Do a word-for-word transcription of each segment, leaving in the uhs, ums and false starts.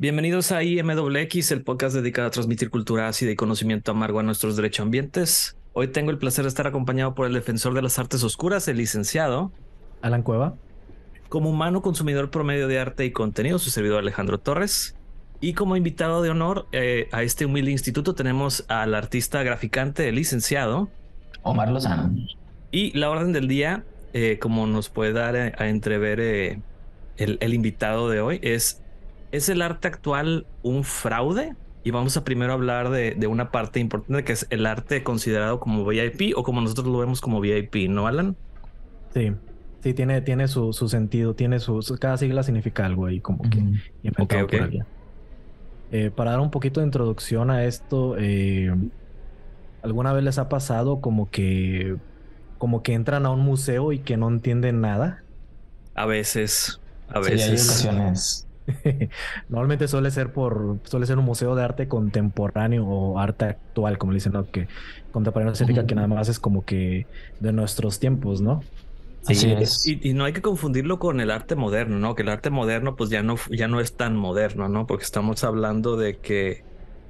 Bienvenidos a I M W X, el podcast dedicado a transmitir cultura ácida y conocimiento amargo a nuestros derechoambientes. Hoy tengo el placer de estar acompañado por el defensor de las artes oscuras, el licenciado Alan Cueva. Como humano consumidor promedio de arte y contenido, su servidor Alejandro Torres. Y como invitado de honor eh, a este humilde instituto tenemos al artista graficante, el licenciado Omar Lozano. Y la orden del día, eh, como nos puede dar a, a entrever eh, el, el invitado de hoy, es... ¿Es el arte actual un fraude? Y vamos a primero hablar de, de una parte importante que es el arte considerado como V I P o como nosotros lo vemos como V I P, ¿no, Alan? Sí, sí, tiene, tiene su, su sentido, tiene su, su- cada sigla significa algo ahí como que Ujú. inventado Ok, por ok. alguien. Eh, para dar un poquito de introducción a esto, eh, ¿alguna vez les ha pasado como que, como que entran a un museo y que no entienden nada? A veces, a Sí, hay veces. ocasiones. Normalmente suele ser por, suele ser un museo de arte contemporáneo o arte actual, como le dicen, ¿no? Que contemporáneo significa Ujú. que nada más es como que de nuestros tiempos, ¿no? Así Sí, es. y, y no hay que confundirlo con el arte moderno, ¿no? Que el arte moderno pues ya no, ya no es tan moderno, ¿no? Porque estamos hablando de que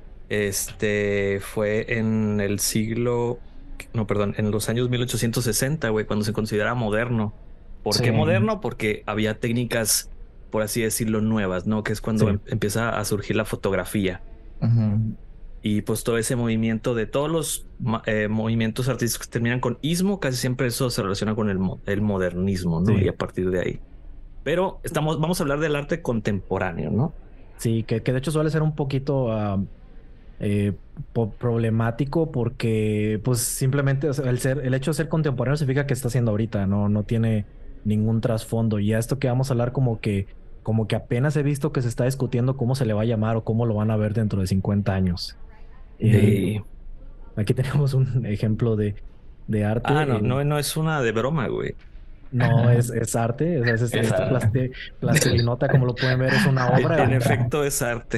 este fue en el siglo, no, perdón, en los años mil ochocientos sesenta, güey, cuando se considera moderno. ¿Por Sí. qué moderno? Porque había técnicas, por así decirlo, nuevas, ¿no? Que es cuando Sí. em- empieza a surgir la fotografía. Ujú. Y pues todo ese movimiento de todos los ma- eh, movimientos artísticos que terminan con ismo, casi siempre eso se relaciona con el, mo- el modernismo, ¿no? Y Sí. a partir de ahí. Pero estamos, vamos a hablar del arte contemporáneo, ¿no? Sí, que, que de hecho suele ser un poquito ah, eh, po- problemático porque pues simplemente o sea, el ser, el hecho de ser contemporáneo significa que está haciendo ahorita, no, no tiene ningún trasfondo. Y a esto que vamos a hablar como que, como que apenas he visto que se está discutiendo cómo se le va a llamar o cómo lo van a ver dentro de cincuenta años. Eh, Sí. aquí tenemos un ejemplo de, de Ah, arte. no, eh, no, no es una de broma, güey. no es, es arte, o sea, es, es- Es esta arte. plaste- plastilinota, como lo pueden ver, es una En, en obra. efecto es arte.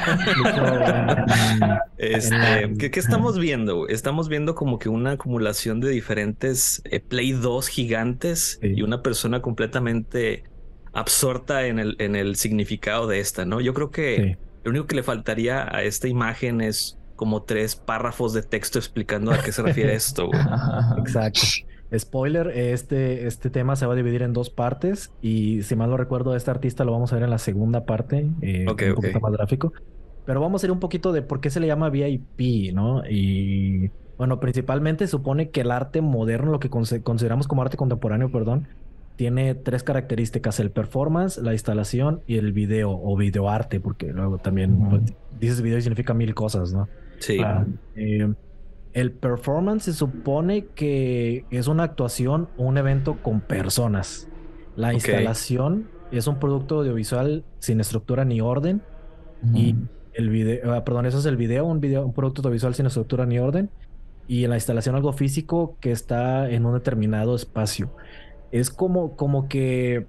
Incluso en, en, en la... Este, ¿qué, qué estamos viendo, güey? Estamos viendo como que una acumulación de diferentes eh, Play dos gigantes y Sí, una persona completamente absorta en el, en el significado de esta, ¿no? Yo creo que sí, lo único que le faltaría a esta imagen es como tres párrafos de texto explicando a qué se refiere esto, güey. exacto. Spoiler, este, este tema se va a dividir en dos partes y si mal no recuerdo, este artista lo vamos a ver en la segunda parte, eh, Ok, un ok. poquito más gráfico, pero vamos a ir un poquito de por qué se le llama V I P, ¿no? Y bueno, principalmente supone que el arte moderno, lo que conse- consideramos como arte contemporáneo, perdón, tiene tres características: el performance, la instalación y el video o videoarte, porque luego también pues, Ujú. dices video y significa mil cosas, ¿no? Sí, Claro. Eh, el performance se supone que es una actuación o un evento con personas. La ok. instalación es un producto audiovisual sin estructura ni orden. Y Ujú. el video, ah, perdón, eso es el video, un video, un producto audiovisual sin estructura ni orden. Y en la instalación algo físico que está en un determinado espacio. Es como, como que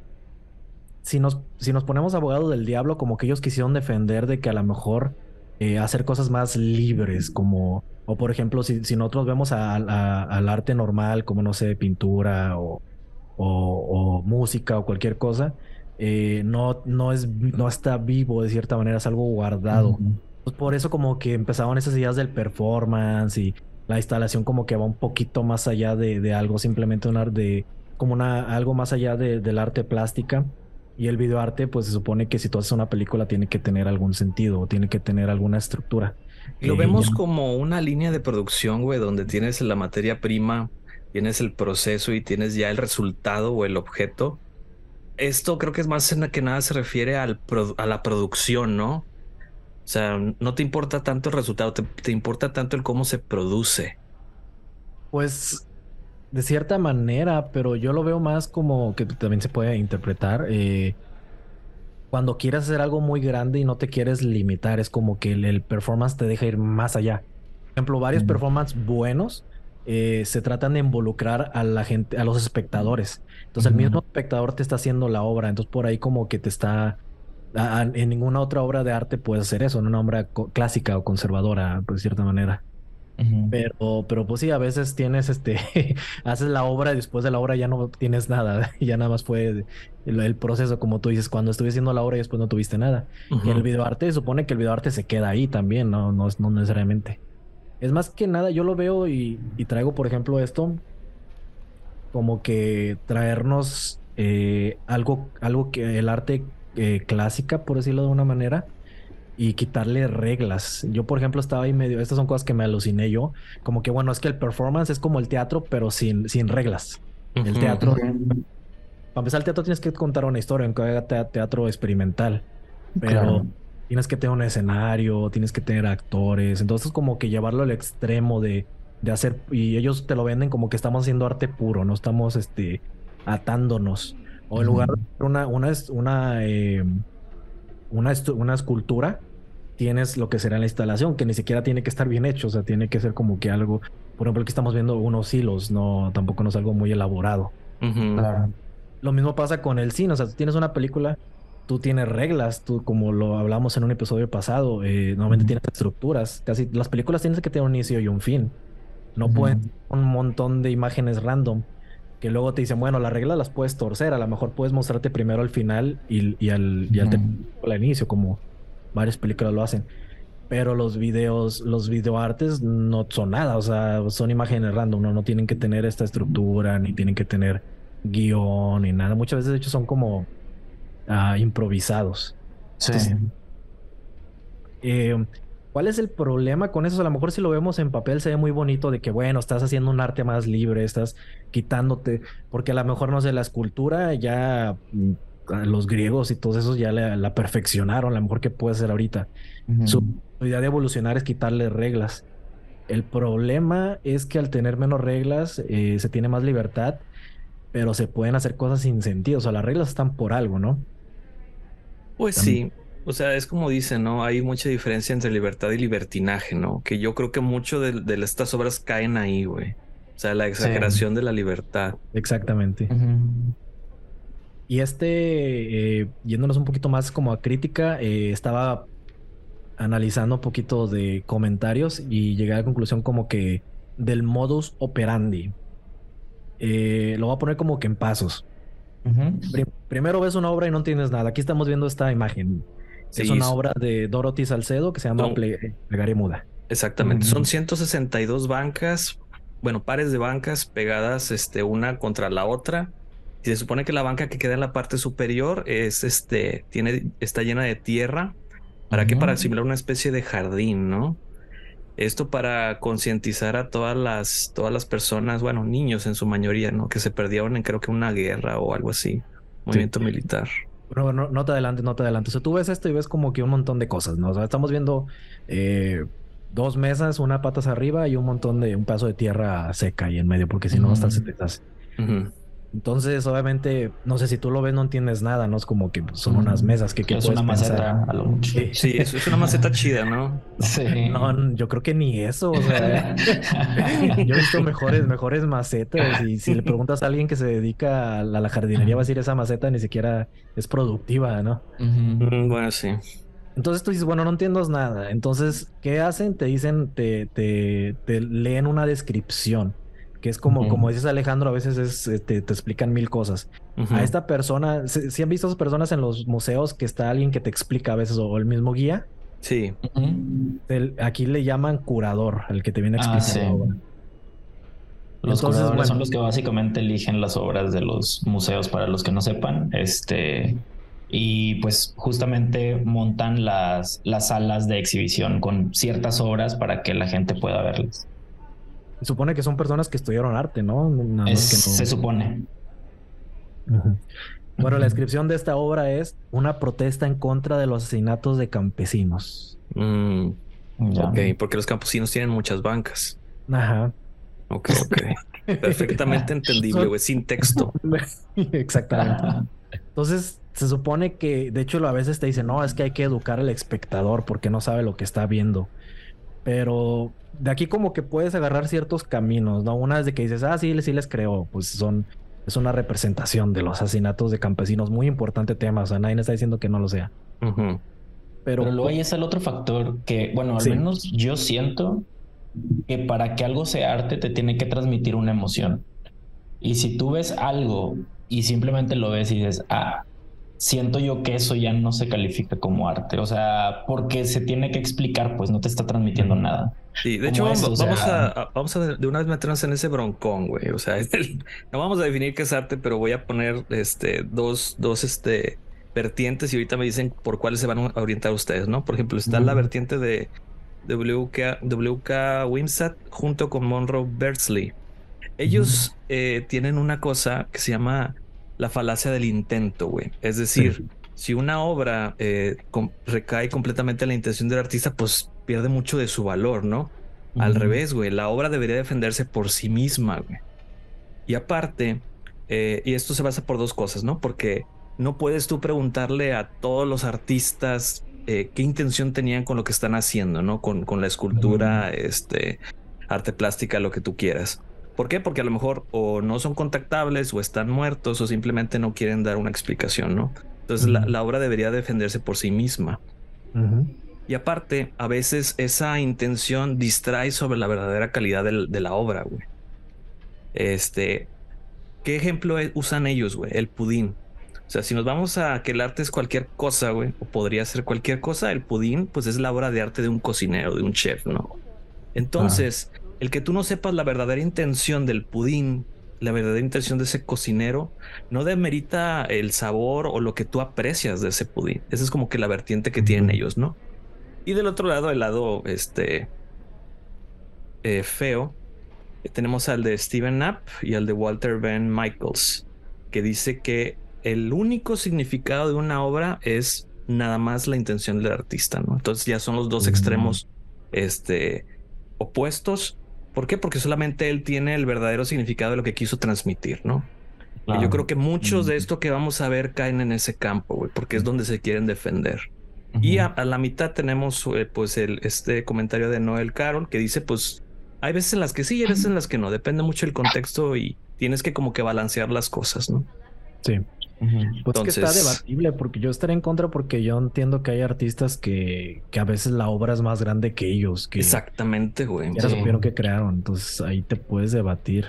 si nos, si nos ponemos abogado del diablo, como que ellos quisieron defender de que a lo mejor eh, hacer cosas más libres, como, o por ejemplo, si, si nosotros vemos a- a- al arte normal, como no sé, pintura o, o, o música o cualquier cosa, eh, no, no es, no está vivo de cierta manera, es algo guardado. Ujú. Pues por eso como que empezaban esas ideas del performance y la instalación como que va un poquito más allá de, de algo, simplemente un arte, como una, algo más allá de- del arte plástica. Y el videoarte, pues se supone que si tú haces una película tiene que tener algún sentido o tiene que tener alguna estructura. Lo Eh, ya- vemos como una línea de producción, güey, donde tienes la materia prima, tienes el proceso y tienes ya el resultado o el objeto. Esto creo que es más en que nada se refiere al produ- a la producción, ¿no? O sea, no te importa tanto el resultado, te, te importa tanto el cómo se produce. pues de cierta manera, pero yo lo veo más como que también se puede interpretar. Eh, cuando quieres hacer algo muy grande y no te quieres limitar, es como que el, el performance te deja ir más allá. Por ejemplo, varios Ujú. performances buenos eh, se tratan de involucrar a la gente, a los espectadores. Entonces, el mismo Ujú. espectador te está haciendo la obra. Entonces, por ahí como que te está... a- a- en ninguna otra obra de arte puedes hacer eso, en una obra co- clásica o conservadora, pues, de cierta manera. Ujú. Pero, pero pues sí, a veces tienes este, haces la obra y después de la obra ya no tienes nada, ya nada más fue el, el proceso, como tú dices, cuando estuviste haciendo la obra y después no tuviste nada. Que el Ujú. videoarte, se supone que el videoarte se queda ahí también, no, no, no necesariamente. Es más que nada, yo lo veo y, y traigo, por ejemplo, esto como que traernos eh, algo, algo que el arte eh, clásica, por decirlo de una manera, y quitarle reglas. Yo, por ejemplo, estaba ahí medio, estas son cosas que me aluciné yo, como que bueno, es que el performance es como el teatro, pero sin, sin reglas. El Ujú. teatro, Ujú. para empezar, el teatro tienes que contar una historia, aunque haga te- teatro experimental, pero Claro. tienes que tener un escenario, tienes que tener actores, entonces como que llevarlo al extremo de, de hacer, y ellos te lo venden como que estamos haciendo arte puro, no estamos este, atándonos. O en lugar de Ujú. una, una, es- una, eh, una, estu- una escultura, tienes lo que será la instalación, que ni siquiera tiene que estar bien hecho, o sea, tiene que ser como que algo, por ejemplo, aquí estamos viendo unos hilos, no, tampoco no es algo muy elaborado. Ujú. Claro. Lo mismo pasa con el cine, o sea, tú tienes una película, tú tienes reglas, tú como lo hablamos en un episodio pasado, eh, normalmente Ujú. tienes estructuras, casi las películas tienes que tener un inicio y un fin, no pueden Ujú. ser un montón de imágenes random que luego te dicen, bueno, las reglas las puedes torcer, a lo mejor puedes mostrarte primero al final y, y al, y al, te- Ujú. al inicio, como varias películas lo hacen, pero los videos, los videoartes no son nada, o sea, son imágenes random, no, no tienen que tener esta estructura, ni tienen que tener guión, ni nada. Muchas veces, de hecho, son como ah, improvisados. Sí. Entonces, eh, ¿cuál es el problema con eso? A lo mejor si lo vemos en papel se ve muy bonito de que, bueno, estás haciendo un arte más libre, estás quitándote, porque a lo mejor, no sé, la escultura ya, mm, a los griegos y todos esos ya la, la perfeccionaron, a lo mejor que puede ser ahorita. Su Ujú. idea de evolucionar es quitarle reglas. El problema es que al tener menos reglas eh, se tiene más libertad, pero se pueden hacer cosas sin sentido. O sea, las reglas están por algo, ¿no? Pues También. sí, o sea, es como dicen, ¿no? Hay mucha diferencia entre libertad y libertinaje, ¿no? Que yo creo que mucho de, de estas obras caen ahí, güey. O sea, la Sí. exageración de la libertad. Exactamente. Ujú. Y este, eh, yéndonos un poquito más como a crítica, eh, estaba analizando un poquito de comentarios y llegué a la conclusión como que del modus operandi. Eh, lo voy a poner como que en pasos. Ujú. Pri- primero ves una obra y no entiendes nada. Aquí estamos viendo esta imagen. Es Sí, una obra de Dorothy Salcedo que se llama son, Ple- Plegaria Muda. exactamente, son Ujú. ciento sesenta y dos bancas, bueno, pares de bancas pegadas, este, una contra la otra. Y se supone que la banca que queda en la parte superior es, este, tiene, está llena de tierra. ¿Para qué? Para Ujú. simular una especie de jardín, ¿no? Esto para concientizar a todas las, todas las personas, bueno, niños en su mayoría, ¿no? Que se perdieron en creo que una guerra o algo así, Sí. movimiento militar. No, no, no te adelantes, no te adelantes. O sea, tú ves esto y ves como que un montón de cosas, ¿no? O sea, estamos viendo eh, dos mesas, una patas arriba y un montón de, un pedazo de tierra seca ahí en medio, porque si no, hasta se Ujú. te deshace. Ujú. Entonces, obviamente, no sé si tú lo ves, no entiendes nada, ¿no? Es como que son unas Ujú. mesas que, ¿qué Es puedes una pensar? maceta a lo mucho. Sí. Sí, eso es una maceta chida, ¿no? Sí. No, yo creo que ni eso, o sea, yo he visto mejores, mejores macetas y si le preguntas a alguien que se dedica a la, a la jardinería va a decir esa maceta ni siquiera es productiva, ¿no? Ujú. Mm, bueno, sí. Entonces tú dices, bueno, no entiendes nada. Entonces, ¿qué hacen? Te dicen, te, te, te leen una descripción, que es como, como Ujú. dices Alejandro, a veces es, eh, te, te explican mil cosas. A Ujú. esta persona, si han visto a esas personas en los museos que está alguien que te explica a veces o el mismo guía? Sí. Ujú. El- aquí le llaman curador, al que te viene a Ah, explicar sí. la obra. Los Entonces, curadores son bueno, los que básicamente eligen las obras de los museos para los que no sepan, este, y pues justamente montan las, las salas de exhibición con ciertas obras para que la gente pueda verlas. se supone que son personas que estudiaron arte, ¿no? Nada Es, más que se no. supone. Ujú. Bueno, la Ujú. descripción de esta obra es una protesta en contra de los asesinatos de campesinos. Mm, Ya. ok, porque los campesinos tienen muchas bancas. Ajá. Ok, ok. Perfectamente entendible, Son- güey, sin texto. Exactamente. Entonces, se supone que, de hecho, a veces te dicen, no, es que hay que educar al espectador porque no sabe lo que está viendo. Pero de aquí como que puedes agarrar ciertos caminos, ¿no? Una es de que dices, ah, sí, sí les creo, pues son, es una representación de los asesinatos de campesinos, muy importante tema, o sea, nadie está diciendo que no lo sea. Ujú. Pero Pero luego co- ahí está el otro factor que, bueno, al sí, menos yo siento que para que algo sea arte te tiene que transmitir una emoción. Y si tú ves algo y simplemente lo ves y dices, ah, siento yo que eso ya no se califica como arte. O sea, porque se tiene que explicar, pues no te está transmitiendo nada. Sí, de hecho, vamos, vamos, sea... a, vamos a de una vez meternos en ese broncón, güey. O sea, el, no vamos a definir qué es arte, pero voy a poner este, dos, dos este, vertientes y ahorita me dicen por cuáles se van a orientar ustedes, ¿no? Por ejemplo, está uh-huh. la vertiente de W K, W K Wimsatt junto con Monroe Beardsley. Ellos uh-huh. eh, tienen una cosa que se llama la falacia del intento, güey. Es decir, sí. si una obra eh, com- recae completamente en la intención del artista, pues pierde mucho de su valor, ¿no? Uh-huh. Al revés, güey, la obra debería defenderse por sí misma, güey. Y aparte, eh, y esto se basa por dos cosas, ¿no? Porque no puedes tú preguntarle a todos los artistas eh, qué intención tenían con lo que están haciendo, ¿no? Con, con la escultura, uh-huh. este, arte plástica, lo que tú quieras. ¿Por qué? Porque a lo mejor o no son contactables o están muertos o simplemente no quieren dar una explicación, ¿no? Entonces uh-huh. la, la obra debería defenderse por sí misma. Uh-huh. Y aparte, a veces esa intención distrae sobre la verdadera calidad de, de la obra, güey. Este, ¿qué ejemplo usan ellos, güey? El pudín. O sea, si nos vamos a que el arte es cualquier cosa, güey, o podría ser cualquier cosa, el pudín, pues es la obra de arte de un cocinero, de un chef, ¿no? Entonces... Uh-huh. El que tú no sepas la verdadera intención del pudín, la verdadera intención de ese cocinero, no demerita el sabor o lo que tú aprecias de ese pudín. Esa es como que la vertiente que tienen ellos, ¿no? Y del otro lado, el lado este eh, feo, tenemos al de Steven Knapp y al de Walter Ben Michaels, que dice que el único significado de una obra es nada más la intención del artista, ¿no? Entonces ya son los dos extremos este, opuestos. ¿Por qué? Porque solamente él tiene el verdadero significado de lo que quiso transmitir, ¿no? Claro. Y yo creo que muchos de esto que vamos a ver caen en ese campo, güey, porque es donde se quieren defender. Uh-huh. Y a, a la mitad tenemos eh, pues el, este comentario de Noel Carroll que dice, pues hay veces en las que sí y hay veces en las que no. Depende mucho del contexto y tienes que como que balancear las cosas, ¿no? Sí. Uh-huh. Pues Entonces, que está debatible porque yo estaré en contra porque yo entiendo que hay artistas que, que a veces la obra es más grande que ellos. Que exactamente, güey. Ya sí. supieron que crearon. Entonces ahí te puedes debatir.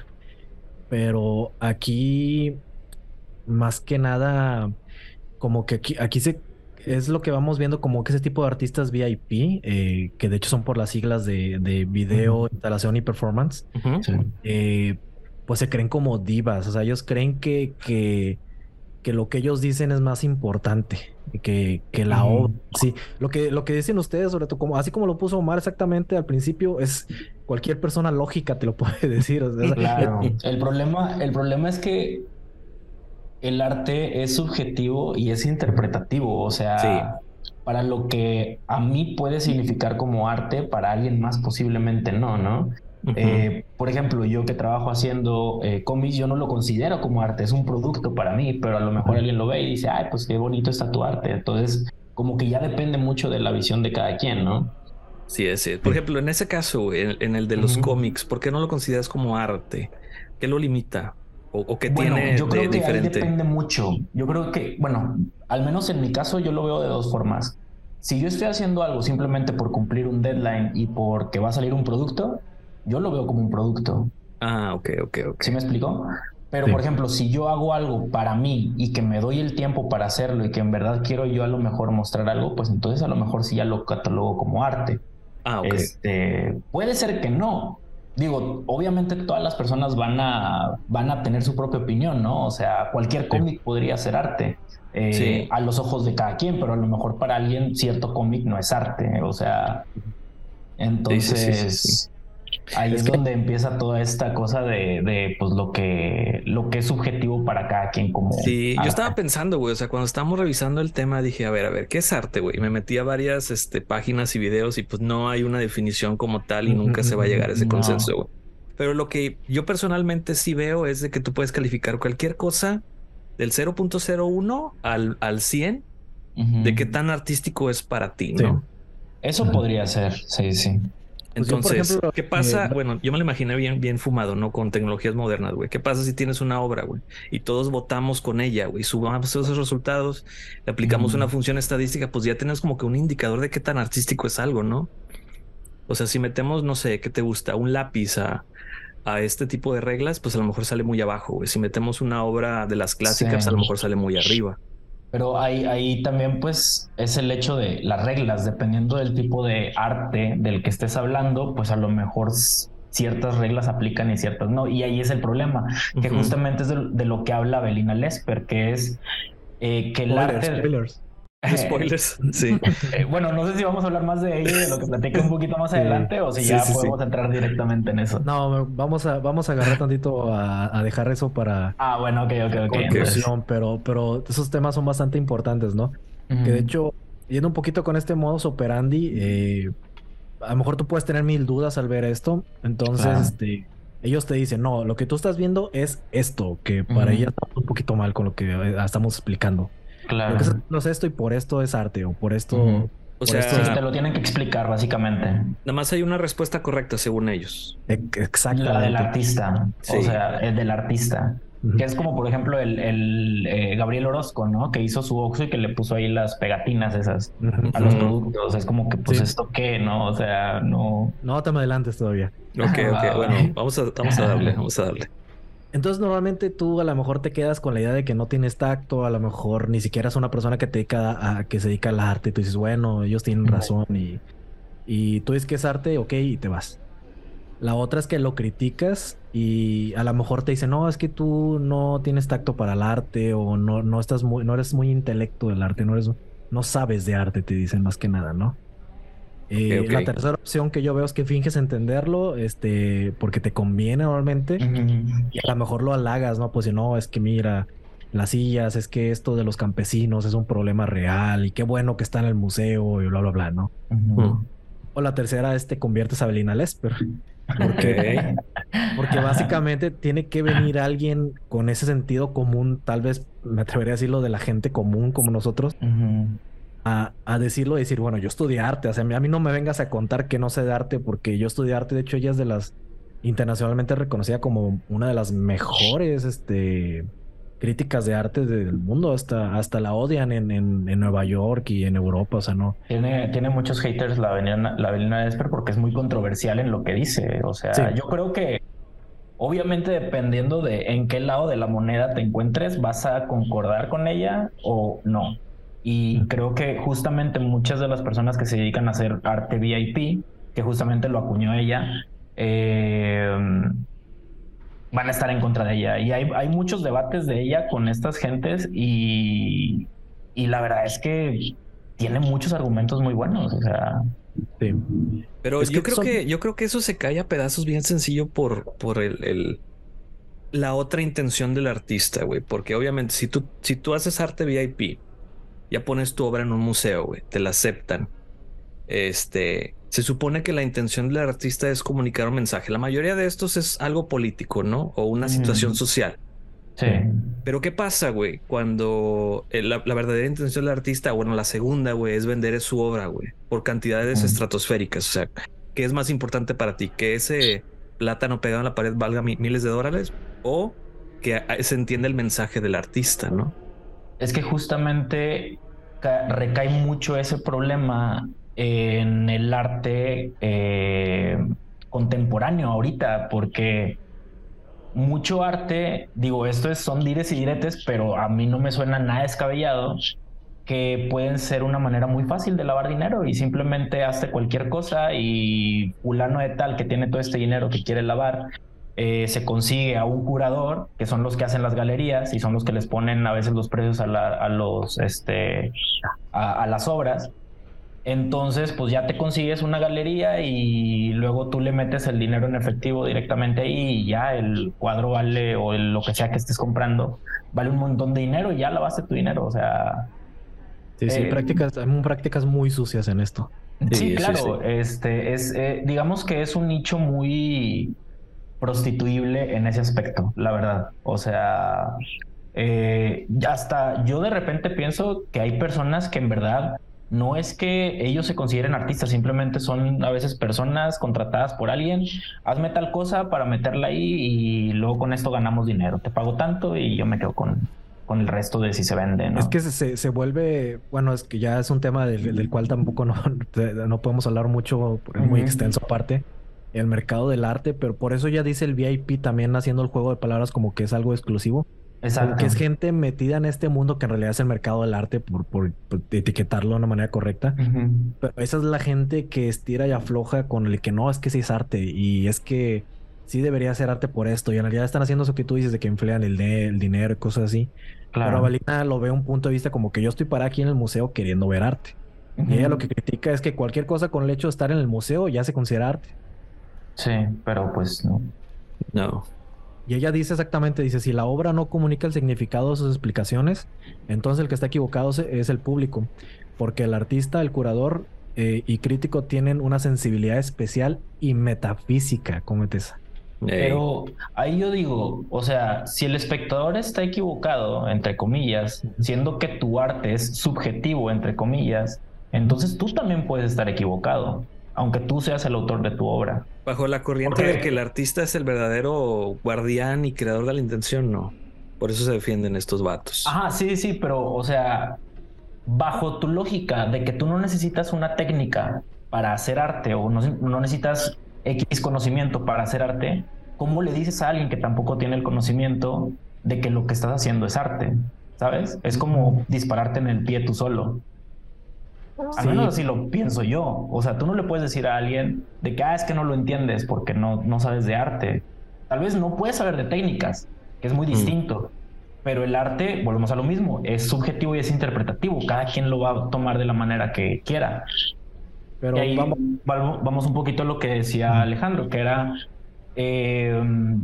Pero aquí, más que nada, como que aquí, aquí se es lo que vamos viendo como que ese tipo de artistas V I P, eh, que de hecho son por las siglas de, de video, uh-huh. instalación y performance, uh-huh. eh, pues se creen como divas. O sea, ellos creen que, que que lo que ellos dicen es más importante que, que la obra. Mm. Sí, lo que, lo que dicen ustedes, sobre todo, como, así como lo puso Omar exactamente al principio, es cualquier persona lógica te lo puede decir. O sea, claro. el, problema, el problema es que el arte es subjetivo y es interpretativo. O sea, sí. para lo que a mí puede significar como arte, para alguien más posiblemente no, ¿no? Uh-huh. Eh, por ejemplo, yo que trabajo haciendo eh, cómics, yo no lo considero como arte, es un producto para mí, pero a lo mejor uh-huh. alguien lo ve y dice, ay, pues qué bonito está tu arte. Entonces, como que ya depende mucho de la visión de cada quien, ¿no? Sí, es sí. Por ejemplo, en ese caso, en, en el de los uh-huh. cómics, ¿por qué no lo consideras como arte? ¿Qué lo limita? ¿O, o qué bueno, tiene yo creo de que diferente? Ahí depende mucho. Yo creo que, bueno, al menos en mi caso yo lo veo de dos formas. Si yo estoy haciendo algo simplemente por cumplir un deadline y porque va a salir un producto, yo lo veo como un producto. Ah, ok, ok, ok. ¿Sí me explico? Pero, sí. por ejemplo, si yo hago algo para mí y que me doy el tiempo para hacerlo y que en verdad quiero yo a lo mejor mostrar algo, pues entonces a lo mejor sí ya lo catalogo como arte. Ah, ok. Este, puede ser que no. Digo, obviamente todas las personas van a, van a tener su propia opinión, ¿no? O sea, cualquier cómic sí. podría ser arte eh, sí. a los ojos de cada quien, pero a lo mejor para alguien cierto cómic no es arte. O sea, entonces... Sí, sí, sí, sí, sí. Ahí es, es que... donde empieza toda esta cosa de, de pues lo que lo que es subjetivo para cada quien como sí, arte. Yo estaba pensando, güey, o sea, cuando estábamos revisando el tema dije, a ver, a ver, ¿qué es arte, güey? Me metí a varias este, páginas y videos y pues no hay una definición como tal y nunca se va a llegar a ese no. consenso, güey. Pero lo que yo personalmente sí veo es de que tú puedes calificar cualquier cosa del cero punto cero uno al, al cien uh-huh. de qué tan artístico es para ti, ¿no? Sí. Eso uh-huh. podría ser, sí, sí. Entonces, pues yo, ejemplo, ¿qué pasa? Eh, bueno, yo me lo imaginé bien, bien fumado, ¿no? Con tecnologías modernas, güey. ¿Qué pasa si tienes una obra, güey? Y todos votamos con ella, güey. Subamos esos resultados, le aplicamos mm. una función estadística, pues ya tenés como que un indicador de qué tan artístico es algo, ¿no? O sea, si metemos, no sé, ¿qué te gusta? Un lápiz a, a este tipo de reglas, pues a lo mejor sale muy abajo, güey. Si metemos una obra de las clásicas, Sí. a lo mejor sale muy arriba. Pero ahí, ahí también pues es el hecho de las reglas, dependiendo del tipo de arte del que estés hablando, pues a lo mejor s- ciertas reglas aplican y ciertas no. Y ahí es el problema, que Ujú. justamente es de, de lo que habla Belina Lesper, que es eh, que el Spoilers, arte... spoilers. Spoilers, sí. Eh, bueno, no sé si vamos a hablar más de ello y de lo que platiqué un poquito más Sí. adelante o si Sí, ya sí, sí. podemos entrar directamente en eso. No, vamos a, vamos a agarrar tantito a, a dejar eso para Ah, bueno, ok, ok, ok. entonces- conclusión, pero, pero esos temas son bastante importantes, ¿no? Ujú. Que de hecho, yendo un poquito con este modus operandi, eh, a lo mejor tú puedes tener mil dudas al ver esto. Entonces, Claro. este, ellos te dicen, no, lo que tú estás viendo es esto, que para Ujú. ella está un poquito mal con lo que eh, estamos explicando. Claro. Lo que es, no es esto y por esto es arte, o por esto. Ujú. O por sea, esto Sí, te lo tienen que explicar básicamente. nada más hay una respuesta correcta según ellos. es- exactamente. La del artista, Sí. o sea, el del artista. Ujú. Que es como, por ejemplo, el, el eh, Gabriel Orozco, ¿no? Que hizo su Oxxo y que le puso ahí las pegatinas esas Ujú. a los Ujú. productos. Es como que, pues, Sí. ¿esto qué? ¿No? O sea, no... No te me adelantes todavía. Ok, Va, ok. va. Bueno, vamos a, vamos a darle, vamos a darle. Entonces, normalmente tú a lo mejor te quedas con la idea de que no tienes tacto, a lo mejor ni siquiera es una persona que te dedica a, a- que se dedica al arte. Y tú dices, bueno, ellos tienen Ujú. razón y, y tú dices que es arte, ok, y te vas. La otra es que lo criticas y a lo mejor te dicen, no, es que tú no tienes tacto para el arte o no, no estás muy, no eres muy intelecto del arte, no eres, no sabes de arte, te dicen más que nada, ¿no? Eh, ok. La tercera opción que yo veo es que finges entenderlo, este, porque te conviene normalmente. Ujú. Y a lo mejor lo halagas, ¿no? Pues no, es que mira, las sillas, es que esto de los campesinos es un problema real y qué bueno que está en el museo y bla, bla, bla, ¿no? Ujú. O la tercera es te conviertes a Belina Lesper. Ok. Porque, porque básicamente tiene que venir alguien con ese sentido común, tal vez me atrevería a decirlo de la gente común como nosotros, Ujú. a, a decirlo y decir, bueno, yo estudié arte, o sea, a mí no me vengas a contar que no sé de arte porque yo estudié arte, de hecho ella es de las internacionalmente reconocida como una de las mejores este, críticas de arte del mundo, hasta, hasta la odian en, en, en Nueva York y en Europa, o sea, no. Tiene, tiene muchos haters la Belina, la Belina Esper porque es muy controversial en lo que dice. O sea, Sí. yo creo que obviamente dependiendo de en qué lado de la moneda te encuentres, vas a concordar con ella o no. Y Mm. creo que justamente muchas de las personas que se dedican a hacer arte V I P, que justamente lo acuñó ella, eh, van a estar en contra de ella. Y hay, hay muchos debates de ella con estas gentes y, y la verdad es que tiene muchos argumentos muy buenos. O sea, Sí. Pero Es yo que creo son- que yo creo que eso se cae a pedazos bien sencillo por, por el, el- la otra intención del artista, güey. Porque obviamente si tú, si tú haces arte V I P, ya pones tu obra en un museo, güey, te la aceptan. Este, se supone que la intención del artista es comunicar un mensaje. La mayoría de estos es algo político, ¿no? O una Ujú. situación social. sí. Pero ¿qué pasa, güey? Cuando eh, la, la verdadera intención del artista, bueno, la segunda, güey, es vender su obra, güey, por cantidades Ujú. estratosféricas. O sea, ¿qué es más importante para ti? ¿Que ese plátano pegado en la pared valga mi- miles de dólares? ¿O que a- se entienda el mensaje del artista, no? Es que justamente ca- recae mucho ese problema en el arte eh, contemporáneo ahorita, porque mucho arte, digo, esto es, son dires y diretes, pero a mí no me suena nada descabellado, que pueden ser una manera muy fácil de lavar dinero y simplemente hazte cualquier cosa y fulano de tal que tiene todo este dinero que quiere lavar, eh, se consigue a un curador, que son los que hacen las galerías y son los que les ponen a veces los precios a, la, a los, este, a, a las obras. Entonces, pues ya te consigues una galería y luego tú le metes el dinero en efectivo directamente ahí y ya el cuadro vale, o el- lo que sea que estés comprando, vale un montón de dinero y ya lavaste tu dinero. O sea, Sí, sí, Eh, prácticas, hay prácticas muy sucias en esto. sí, Sí, sí, claro, sí. este es, eh, digamos que es un nicho muy prostituible en ese aspecto, la verdad. O sea, eh, ya hasta yo de repente pienso que hay personas que en verdad no es que ellos se consideren artistas, simplemente son a veces personas contratadas por alguien, hazme tal cosa para meterla ahí y luego con esto ganamos dinero, te pago tanto y yo me quedo con, con el resto de si se vende, ¿no? Es que se, se vuelve, bueno, es que ya es un tema del, del cual tampoco no, no podemos hablar mucho, porque es muy Ujú. extenso aparte, el mercado del arte, pero por eso ya dice el V I P también haciendo el juego de palabras como que es algo exclusivo. Exacto. Como que es gente metida en este mundo que en realidad es el mercado del arte por, por, por etiquetarlo de una manera correcta. Ujú. Pero esa es la gente que estira y afloja con el que no, es que sí es arte y es que sí debería ser arte por esto. Y en realidad están haciendo eso que tú dices de que emplean el, de- el dinero y cosas así. Pero Claro. Avalina lo ve un punto de vista como que yo estoy parada aquí en el museo queriendo ver arte. Ujú. Y ella lo que critica es que cualquier cosa con el hecho de estar en el museo ya se considera arte. Sí, pero pues no. No. Y ella dice exactamente, dice, si la obra no comunica el significado de sus explicaciones, entonces el que está equivocado se- es el público, porque el artista, el curador eh, y crítico tienen una sensibilidad especial y metafísica, como es esa. Ey. Pero ahí yo digo, o sea, si el espectador está equivocado, entre comillas, siendo que tu arte es subjetivo, entre comillas, entonces tú también puedes estar equivocado, aunque tú seas el autor de tu obra. Bajo la corriente ¿Por qué? de que el artista es el verdadero guardián y creador de la intención, no. Por eso se defienden estos vatos. Ajá, sí, sí, pero, o sea, bajo tu lógica de que tú no necesitas una técnica para hacer arte o no, no necesitas X conocimiento para hacer arte, ¿cómo le dices a alguien que tampoco tiene el conocimiento de que lo que estás haciendo es arte? ¿Sabes? Es como dispararte en el pie tú solo. Al Sí. menos así lo pienso yo. O sea, tú no le puedes decir a alguien de que, ah, es que no lo entiendes porque no, no sabes de arte. Tal vez no puedes saber de técnicas, que es muy distinto. Pero el arte, volvemos a lo mismo, es subjetivo y es interpretativo. Cada quien lo va a tomar de la manera que quiera. Pero Y ahí vamos, vamos, vamos un poquito a lo que decía Alejandro, que era eh,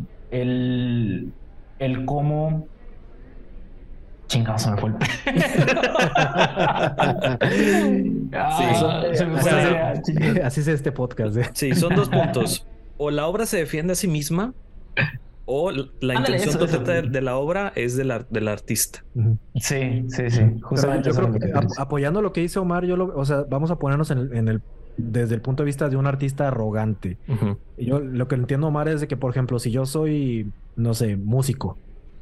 el, el cómo... Chingado, se me fue el Ah, Sí. se me fue la idea, chingado. así es este podcast. ¿eh? Sí, son dos puntos. O la obra se defiende a sí misma, o la Ándale, intención eso, eso. total de, de la obra es del, ar- del artista. Ujú. Sí, sí, sí. Pero Justamente yo eso creo es lo que que ap- pienso. apoyando lo que dice Omar, yo lo, o sea, vamos a ponernos en el, en el, desde el punto de vista de un artista arrogante. Ujú. Y yo lo que entiendo, Omar, es de que, por ejemplo, si yo soy, no sé, músico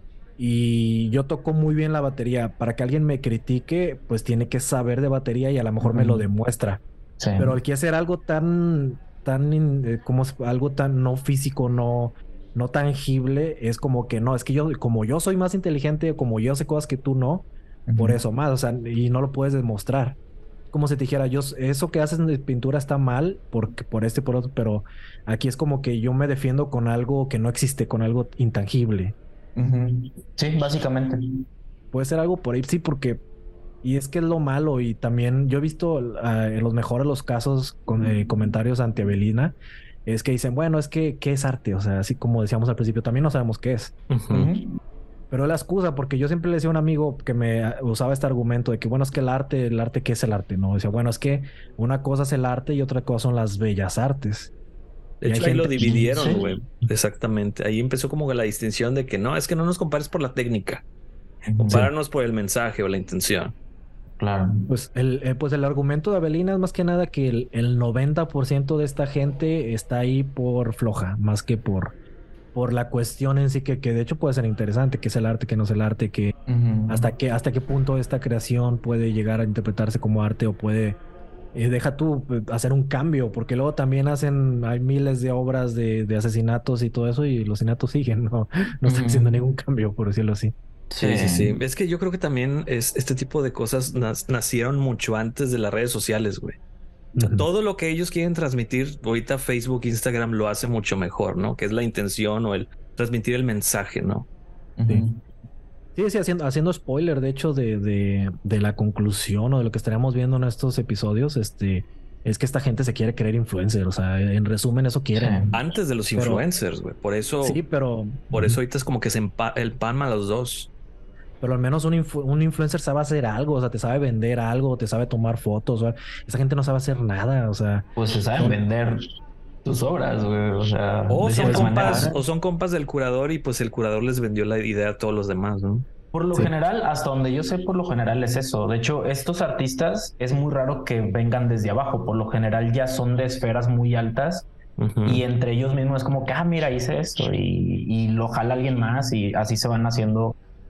y yo toco muy bien la batería, para que alguien me critique, pues tiene que saber de batería y a lo mejor me lo Ujú. demuestra. Sí. Pero el que hacer algo tan, tan, in- eh, como es- algo tan no físico, no, no tangible, es como que no, es que yo, como yo soy más inteligente, como yo sé cosas que tú no, por Ujú. eso más, o sea, y no lo puedes demostrar. Como si te dijera, yo, eso que haces de pintura está mal, porque por este y por otro, pero aquí es como que yo me defiendo con algo que no existe, con algo intangible. Ujú. Sí, básicamente. Puede ser algo por ahí, sí, porque, y es que es lo malo, y también yo he visto ah, en los mejores los casos con eh, comentarios ante Avelina, es que dicen, bueno, es que, ¿qué es arte? O sea, así como decíamos al principio, también no sabemos qué es. Ujú. Ujú. Pero es la excusa, porque yo siempre le decía a un amigo que me ah, usaba este argumento de que, bueno, es que el arte, el arte, ¿qué es el arte? No, decía, bueno, es que una cosa es el arte y otra cosa son las bellas artes. De Y hay hecho, ahí lo gente- dividieron, Sí. güey. Exactamente. Ahí empezó como que la distinción de que no, es que no nos compares por la técnica, compararnos por el mensaje o la intención. Claro. Pues el, eh, pues el argumento de Avelina es más que nada que el, el noventa por ciento de esta gente está ahí por floja, más que por, por la cuestión en sí, que, que de hecho puede ser interesante, que es el arte, que no es el arte, que Ujú. hasta qué, hasta qué punto esta creación puede llegar a interpretarse como arte o puede, eh, deja tú eh, hacer un cambio, porque luego también hacen, hay miles de obras de, de asesinatos y todo eso y los asesinatos siguen, no, no están Ujú. haciendo ningún cambio, por decirlo así. Sí, sí, sí. Es que yo creo que también es, este tipo de cosas nas- nacieron mucho antes de las redes sociales, güey. O sea, Ujú. todo lo que ellos quieren transmitir, ahorita Facebook, Instagram lo hace mucho mejor, ¿no? Que es la intención o el transmitir el mensaje, ¿no? Ujú. Sí, sí, haciendo, haciendo spoiler, de hecho, de, de, de la conclusión o de lo que estaríamos viendo en estos episodios, este, es que esta gente se quiere creer influencer, o sea, en resumen eso quieren. Sí. Antes de los Pero- influencers, güey. Por eso, Sí, pero... por eso ahorita es como que se empa el pan a los dos. Pero al menos un, influ- un influencer sabe hacer algo, o sea, te sabe vender algo, te sabe tomar fotos, o sea, esa gente no sabe hacer nada, o sea... Pues se saben Son- vender tus obras, güey. O sea, O de son cierta compas, manera. o son compas del curador y pues el curador les vendió la idea a todos los demás, ¿no? Por lo Sí. general, hasta donde yo sé, por lo general es eso. De hecho, estos artistas es muy raro que vengan desde abajo. Por lo general ya son de esferas muy altas Ujú. y entre ellos mismos es como que, ah, mira, hice esto y, y lo jala alguien más y así se van haciendo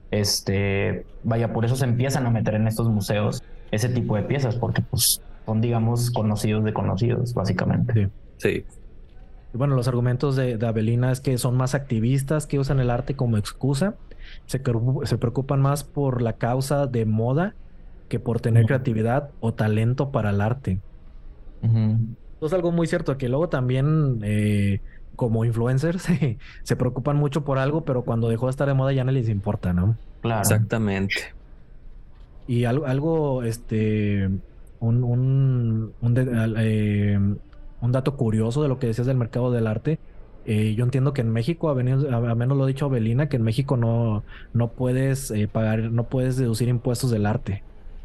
Este, vaya, por eso se empiezan a meter en estos museos ese tipo de piezas, porque pues son, digamos, conocidos de conocidos, básicamente. Sí. Sí. Y bueno, los argumentos de, de Avelina es que son más activistas que usan el arte como excusa. Se, preocup- se preocupan más por la causa de moda que por tener Ujú. creatividad o talento para el arte. Ujú. Eso es algo muy cierto, que luego también eh, como influencers se preocupan mucho por algo, pero cuando dejó de estar de moda ya no les importa, ¿no? Claro. Exactamente. Y algo, algo este, un, un, un, de- al- eh, un dato curioso de lo que decías del mercado del arte. Eh, yo entiendo que en México, a, menos, a menos lo ha dicho Avelina, que en México no, no puedes eh, pagar, no puedes deducir impuestos del arte.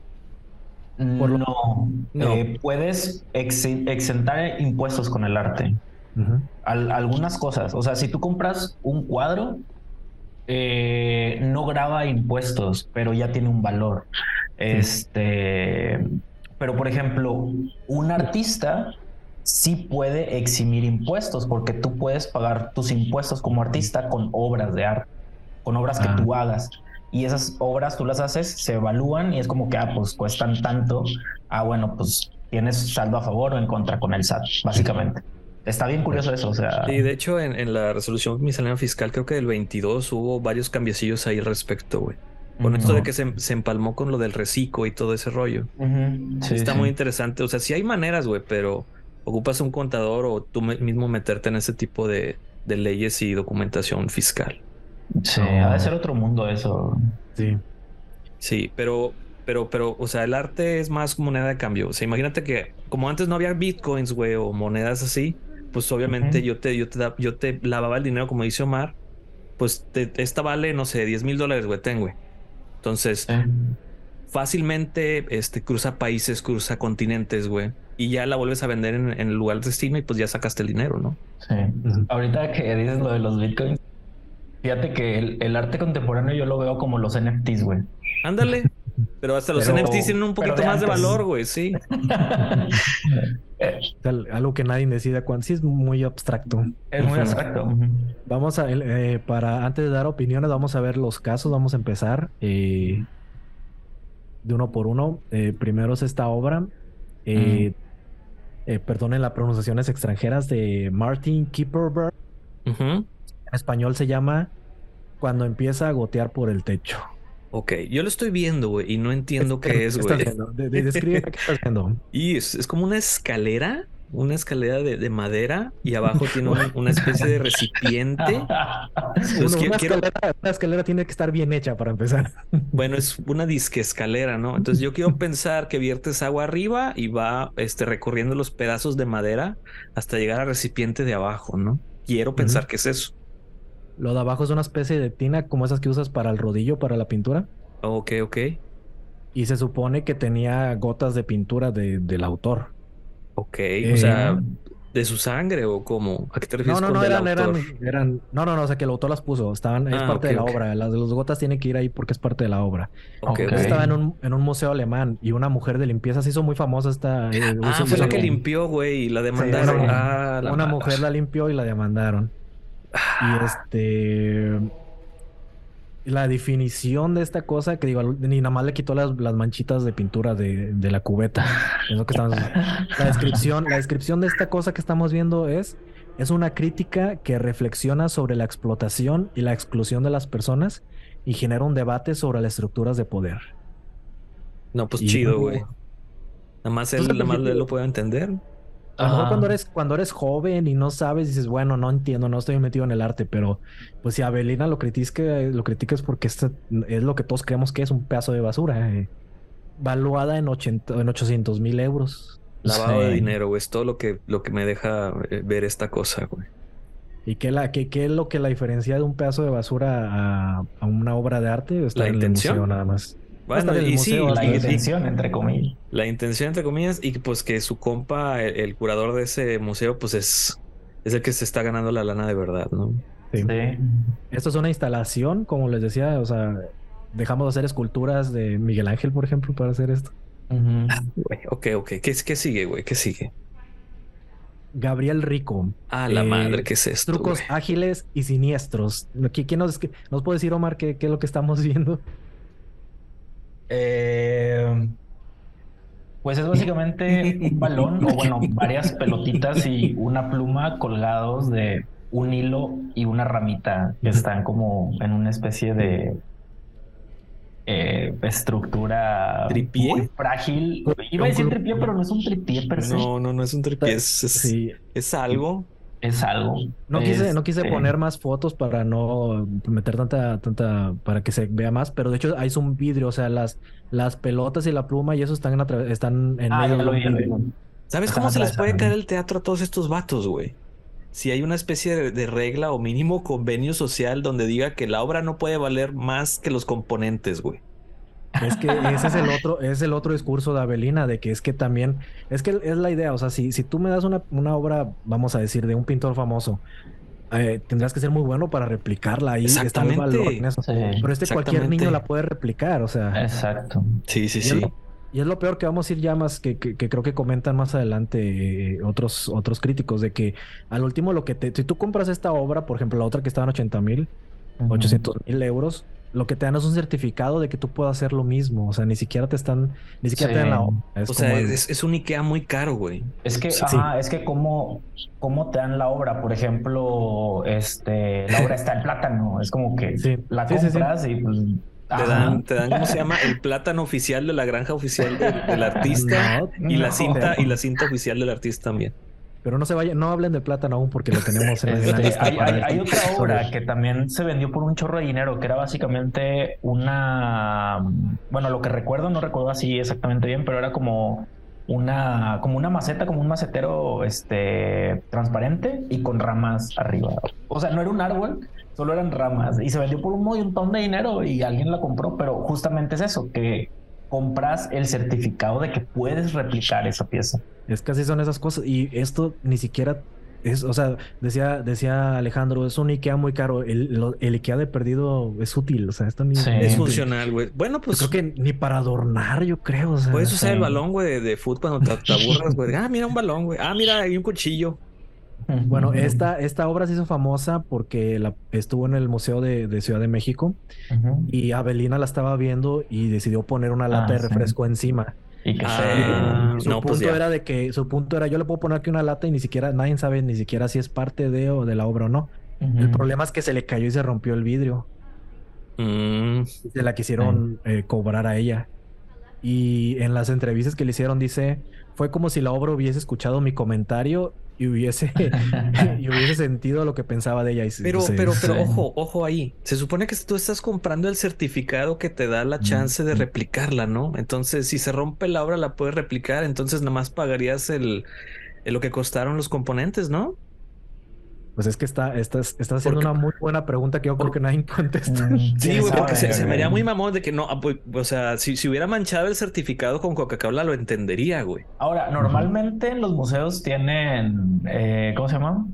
Por lo... No, No. eh, puedes ex- exentar impuestos con el arte. Ujú. Al- algunas cosas. O sea, si tú compras un cuadro, eh, no graba impuestos, pero ya tiene un valor. Este, pero por ejemplo, un artista sí puede eximir impuestos porque tú puedes pagar tus impuestos como artista con obras de arte, con obras que Ah. tú hagas. Y esas obras tú las haces, se evalúan y es como que, ah, pues cuestan tanto. Ah, bueno, pues tienes saldo a favor o en contra con el S A T, básicamente. Está bien curioso eso, o sea. Sí, de hecho, en, en la resolución miscelánea fiscal, creo que del veintidós hubo varios cambiecillos ahí al respecto, güey. Con esto de que se, se empalmó con lo del reciclo y todo ese rollo. Uh-huh. Sí, Está sí. muy interesante. O sea, sí hay maneras, güey, pero ocupas un contador o tú me- mismo meterte en ese tipo de, de leyes y documentación fiscal. Sí, No. ha de ser otro mundo eso. Sí. Sí, pero, pero, pero, o sea, el arte es más moneda de cambio. O sea, imagínate que como antes no había bitcoins, güey, o monedas así, pues obviamente Ujú. yo te, yo te, da- yo te lavaba el dinero, como dice Omar, pues te- esta vale, no sé, diez mil dólares, güey, ten, güey. Entonces, Sí. fácilmente, este, cruza países, cruza continentes, güey, y ya la vuelves a vender en, en el lugar de destino y pues ya sacaste el dinero, ¿no? Sí. Ujú. Ahorita que dices lo de los bitcoins, fíjate que el, el arte contemporáneo yo lo veo como los N F Ts, güey. Ándale. Pero hasta los Pero- N F Ts tienen un pero poquito de más de antes. valor, güey, sí. Eh, O sea, algo que nadie decida cuándo. Sí, es muy abstracto. es muy Ujú. abstracto. Ujú. Vamos a, eh, para antes de dar opiniones, vamos a ver los casos. Vamos a empezar eh, de uno por uno. Eh, primero es esta obra. Eh, eh, perdonen las pronunciaciones extranjeras de Martin Kipperberg. Ujú. En español se llama Cuando empieza a gotear por el techo. Ok, yo lo estoy viendo, güey, y no entiendo qué es, ¿Qué güey. estás viendo? De- de- Describe qué estás viendo. Y es, es como una escalera, una escalera de, de madera y abajo tiene un- una especie de recipiente. Pues Uno- qui- una, quiero- escalera, una escalera tiene que estar bien hecha para empezar. Bueno, es una disque escalera, ¿no? Entonces yo quiero pensar que viertes agua arriba y va este, recorriendo los pedazos de madera hasta llegar al recipiente de abajo, ¿no? Quiero pensar Ujú. que es eso. Lo de abajo es una especie de tina como esas que usas para el rodillo, para la pintura. Ok, ok, Y se supone que tenía gotas de pintura de, del autor. ok. Eh, O sea, ¿de su sangre o cómo? ¿A qué te refieres No, no, con no, del eran, autor? eran, eran, no, no, no, o sea que el autor las puso, estaban, es Ah, parte ok, de la ok. obra, las de las gotas tienen que ir ahí porque es parte de la obra. Ok, ok. Entonces estaba en un, en un museo alemán y una mujer de limpieza se hizo muy famosa esta. eh, Ah, uso- fue la uso- que limpió, güey, y la Sí, demandaron. sí. Ah, la Una ma- mujer la limpió y la demandaron. Y este. La definición de esta cosa, que digo, ni nada más le quitó las, las manchitas de pintura de, de la cubeta. Es lo que estamos. La descripción, la descripción de esta cosa que estamos viendo es. Es una crítica que reflexiona sobre la explotación y la exclusión de las personas y genera un debate sobre las estructuras de poder. No, pues Y- chido, güey. Nada más él, Pues, al nada más principio- él lo puede entender. A lo mejor Ajá. cuando eres, cuando eres joven y no sabes, dices, bueno, no entiendo, no estoy metido en el arte, pero pues si Avelina lo critica, lo critica es porque este es lo que todos creemos que es un pedazo de basura, eh, valuada en, ochenta, en ochocientos mil euros. Lavado de Sí. dinero, güey. Es todo lo que, lo que me deja eh, ver esta cosa, güey. ¿Y qué, la, qué, qué es lo que la diferencia de un pedazo de basura a, a una obra de arte? Está ¿La en intención? el museo nada más. Bueno, Está en el y sí, museo, La y- y- intención, entre comillas. la intención, entre comillas, y pues que su compa, el, el curador de ese museo, pues es, es el que se está ganando la lana de verdad, ¿no? Sí. Sí. Esto es una instalación, como les decía, o sea, dejamos de hacer esculturas de Miguel Ángel, por ejemplo, para hacer esto. Ujú. Güey, ok, ok. ¿Qué, qué sigue, güey? ¿Qué sigue? Gabriel Rico. Ah, la Eh, madre, ¿qué es esto, Trucos güey? ágiles y siniestros. ¿Qui- ¿Quién nos, qué- nos puede decir, Omar, qué, qué es lo que estamos viendo? Eh, pues es básicamente un balón o bueno, varias pelotitas y una pluma colgados de un hilo y una ramita que están como en una especie de eh, estructura ¿Tripié? muy frágil. Iba a decir tripié, pero no es un tripié per se. No, no, no es un tripié, es, es, Sí. es algo. Es algo. No quise, no quise Este, poner más fotos para no meter tanta, tanta, para que se vea más, pero de hecho hay un vidrio, o sea, las, las pelotas y la pluma y eso están en, atra- están en Ah, medio ya de lo un vi, ya lo vidrio. vi. ¿Sabes Están cómo se les puede atravesados. caer el teatro a todos estos vatos, güey? Si hay una especie de, de regla o mínimo convenio social donde diga que la obra no puede valer más que los componentes, güey. Es que ese es el otro, es el otro discurso de Avelina, de que es que también, es que es la idea, o sea, si, si tú me das una, una obra, vamos a decir, de un pintor famoso, eh, tendrás que ser muy bueno para replicarla, ahí está el valor Exactamente. en eso. Sí, Pero este cualquier exactamente. niño la puede replicar, o sea. exacto. Sí, sí, Y es, sí. lo, y es lo peor que vamos a ir ya más que, que, que creo que comentan más adelante eh, otros, otros críticos de que al último lo que te, si tú compras esta obra, por ejemplo, la otra que estaba en ochenta mil, ochocientos mil euros, lo que te dan es un certificado de que tú puedas hacer lo mismo. O sea, ni siquiera te están, ni siquiera Sí. te dan la obra. Es O como sea, el- es, es un IKEA muy caro, güey. Es que, Sí. ajá, es que cómo, cómo te dan la obra, por ejemplo, este, la obra está en plátano, es como que Sí. la Sí, sí, sí. compras y pues, Te ajá. dan, te dan, ¿cómo se llama? El plátano oficial de la granja oficial del, del artista No, y la no. cinta y la cinta oficial del artista también. pero no se vayan, no hablen de plátano aún porque lo tenemos en, en la Este, lista. hay, para hay- este hay otra obra episodio. que también se vendió por un chorro de dinero, que era básicamente una, bueno, lo que recuerdo, no recuerdo así exactamente bien, pero era como una, como una maceta, como un macetero, este, transparente y con ramas arriba. O sea, no era un árbol, solo eran ramas y se vendió por un montón de dinero y alguien la compró, pero justamente es eso, que compras el certificado de que puedes replicar esa pieza. Es que así son esas cosas. Y esto ni siquiera es, o sea, decía, decía Alejandro, es un IKEA muy caro. El, lo- el IKEA de perdido es útil. O sea, esto ni Sí. Es ni- funcional, güey. Bueno, Yo pues creo que ni para adornar, yo creo. O sea, puedes usar sí. el balón, güey, de, de fútbol cuando te, te aburras, güey. Ah, mira un balón, güey. Ah, mira, hay un cuchillo. bueno, esta, esta obra se hizo famosa porque la, estuvo en el Museo de, de Ciudad de México Ujú. y Avelina la estaba viendo y decidió poner una lata Ah, de sí. refresco encima. Y que Ah, Su no, pues punto ya. era de que su punto era yo le puedo poner aquí una lata y ni siquiera nadie sabe ni siquiera si es parte de o de la obra o no. se... Ujú. El problema es que se le cayó y se rompió el vidrio. Mm, Y se la quisieron eh, cobrar a ella. Y en las entrevistas que le hicieron dice, fue como si la obra hubiese escuchado mi comentario y hubiese, y hubiese sentido lo que pensaba de ella. Y se- Pero, se- pero, pero, sí. ojo, ojo ahí. Se supone que tú estás comprando el certificado que te da la chance de replicarla, ¿no? Entonces, si se rompe la obra, la puedes replicar. Entonces, nada más pagarías el, el lo que costaron los componentes, ¿no? Pues es que está, estás, estás haciendo Porque- una muy buena pregunta que yo creo que nadie contesta. Mm, Sí, quién güey, porque se, sabe, se me güey. haría muy mamón de que no, ah, pues, o sea, si, si hubiera manchado el certificado con Coca-Cola, lo entendería, güey. Ahora, normalmente en los museos tienen, eh, ¿cómo se llama?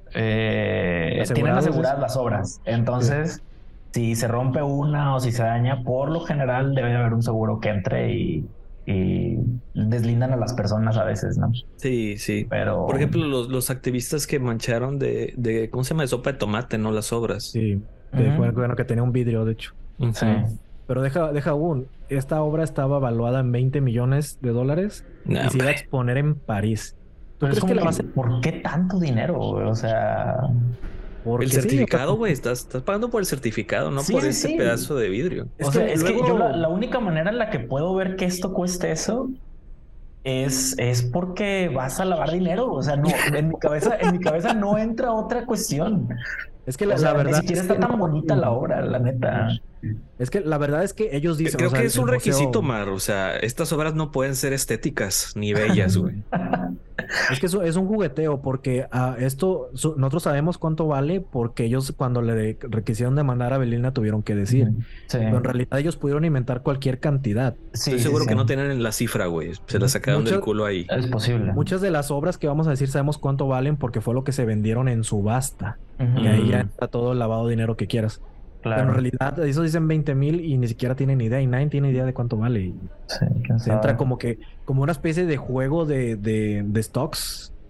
Eh, Asegurados, tienen aseguradas ¿es? las obras. Entonces, si se rompe una o si se daña, por lo general debe haber un seguro que entre y, y deslindan a las personas a veces, ¿no? Sí, sí. Pero, Por ejemplo, los, los activistas que mancharon de, de, ¿cómo se llama? De sopa de tomate, no las obras. Sí, que, Ujú. bueno, bueno, que tenía un vidrio, de hecho. Ujú. sí. Pero deja, deja aún, esta obra estaba valuada en veinte millones de dólares Nah, y se iba a hombre. exponer en París. ¿Tú Pero es crees como que la que, va a hacer? ¿por qué tanto dinero, güey? O sea, Porque El sí, o sea, certificado, güey, estás, estás pagando por el certificado, no Sí, por sí, este sí. pedazo de vidrio. Es o que sea, es que luego- yo la, la única manera en la que puedo ver que esto cueste eso es, es porque vas a lavar dinero. O sea, no, en mi cabeza, en mi cabeza no entra otra cuestión. es que la, O sea, la verdad ni siquiera es está que tan no- bonita la obra, la neta. Es que la verdad es que ellos dicen, Creo o sea, que el- es un el museo- requisito, Mar. O sea, estas obras no pueden ser estéticas ni bellas, güey. Es que eso es un jugueteo porque a esto su- nosotros sabemos cuánto vale porque ellos cuando le requisieron demandar a Belinda tuvieron que decir. Sí. Pero en realidad ellos pudieron inventar cualquier cantidad. Sí, Estoy sí, seguro sí. que no tienen la cifra, güey. Se la sacaron del Muchas- culo ahí. Es posible. Muchas de las obras que vamos a decir sabemos cuánto valen porque fue lo que se vendieron en subasta. Ujú. Y ahí ya Mm. está todo el lavado de dinero que quieras. Claro. Pero en realidad, eso dicen veinte mil y ni siquiera tienen idea, y nadie tiene idea de cuánto vale. Y Sí, quién se sabe. entra como que, como una especie de juego de, de, de stocks,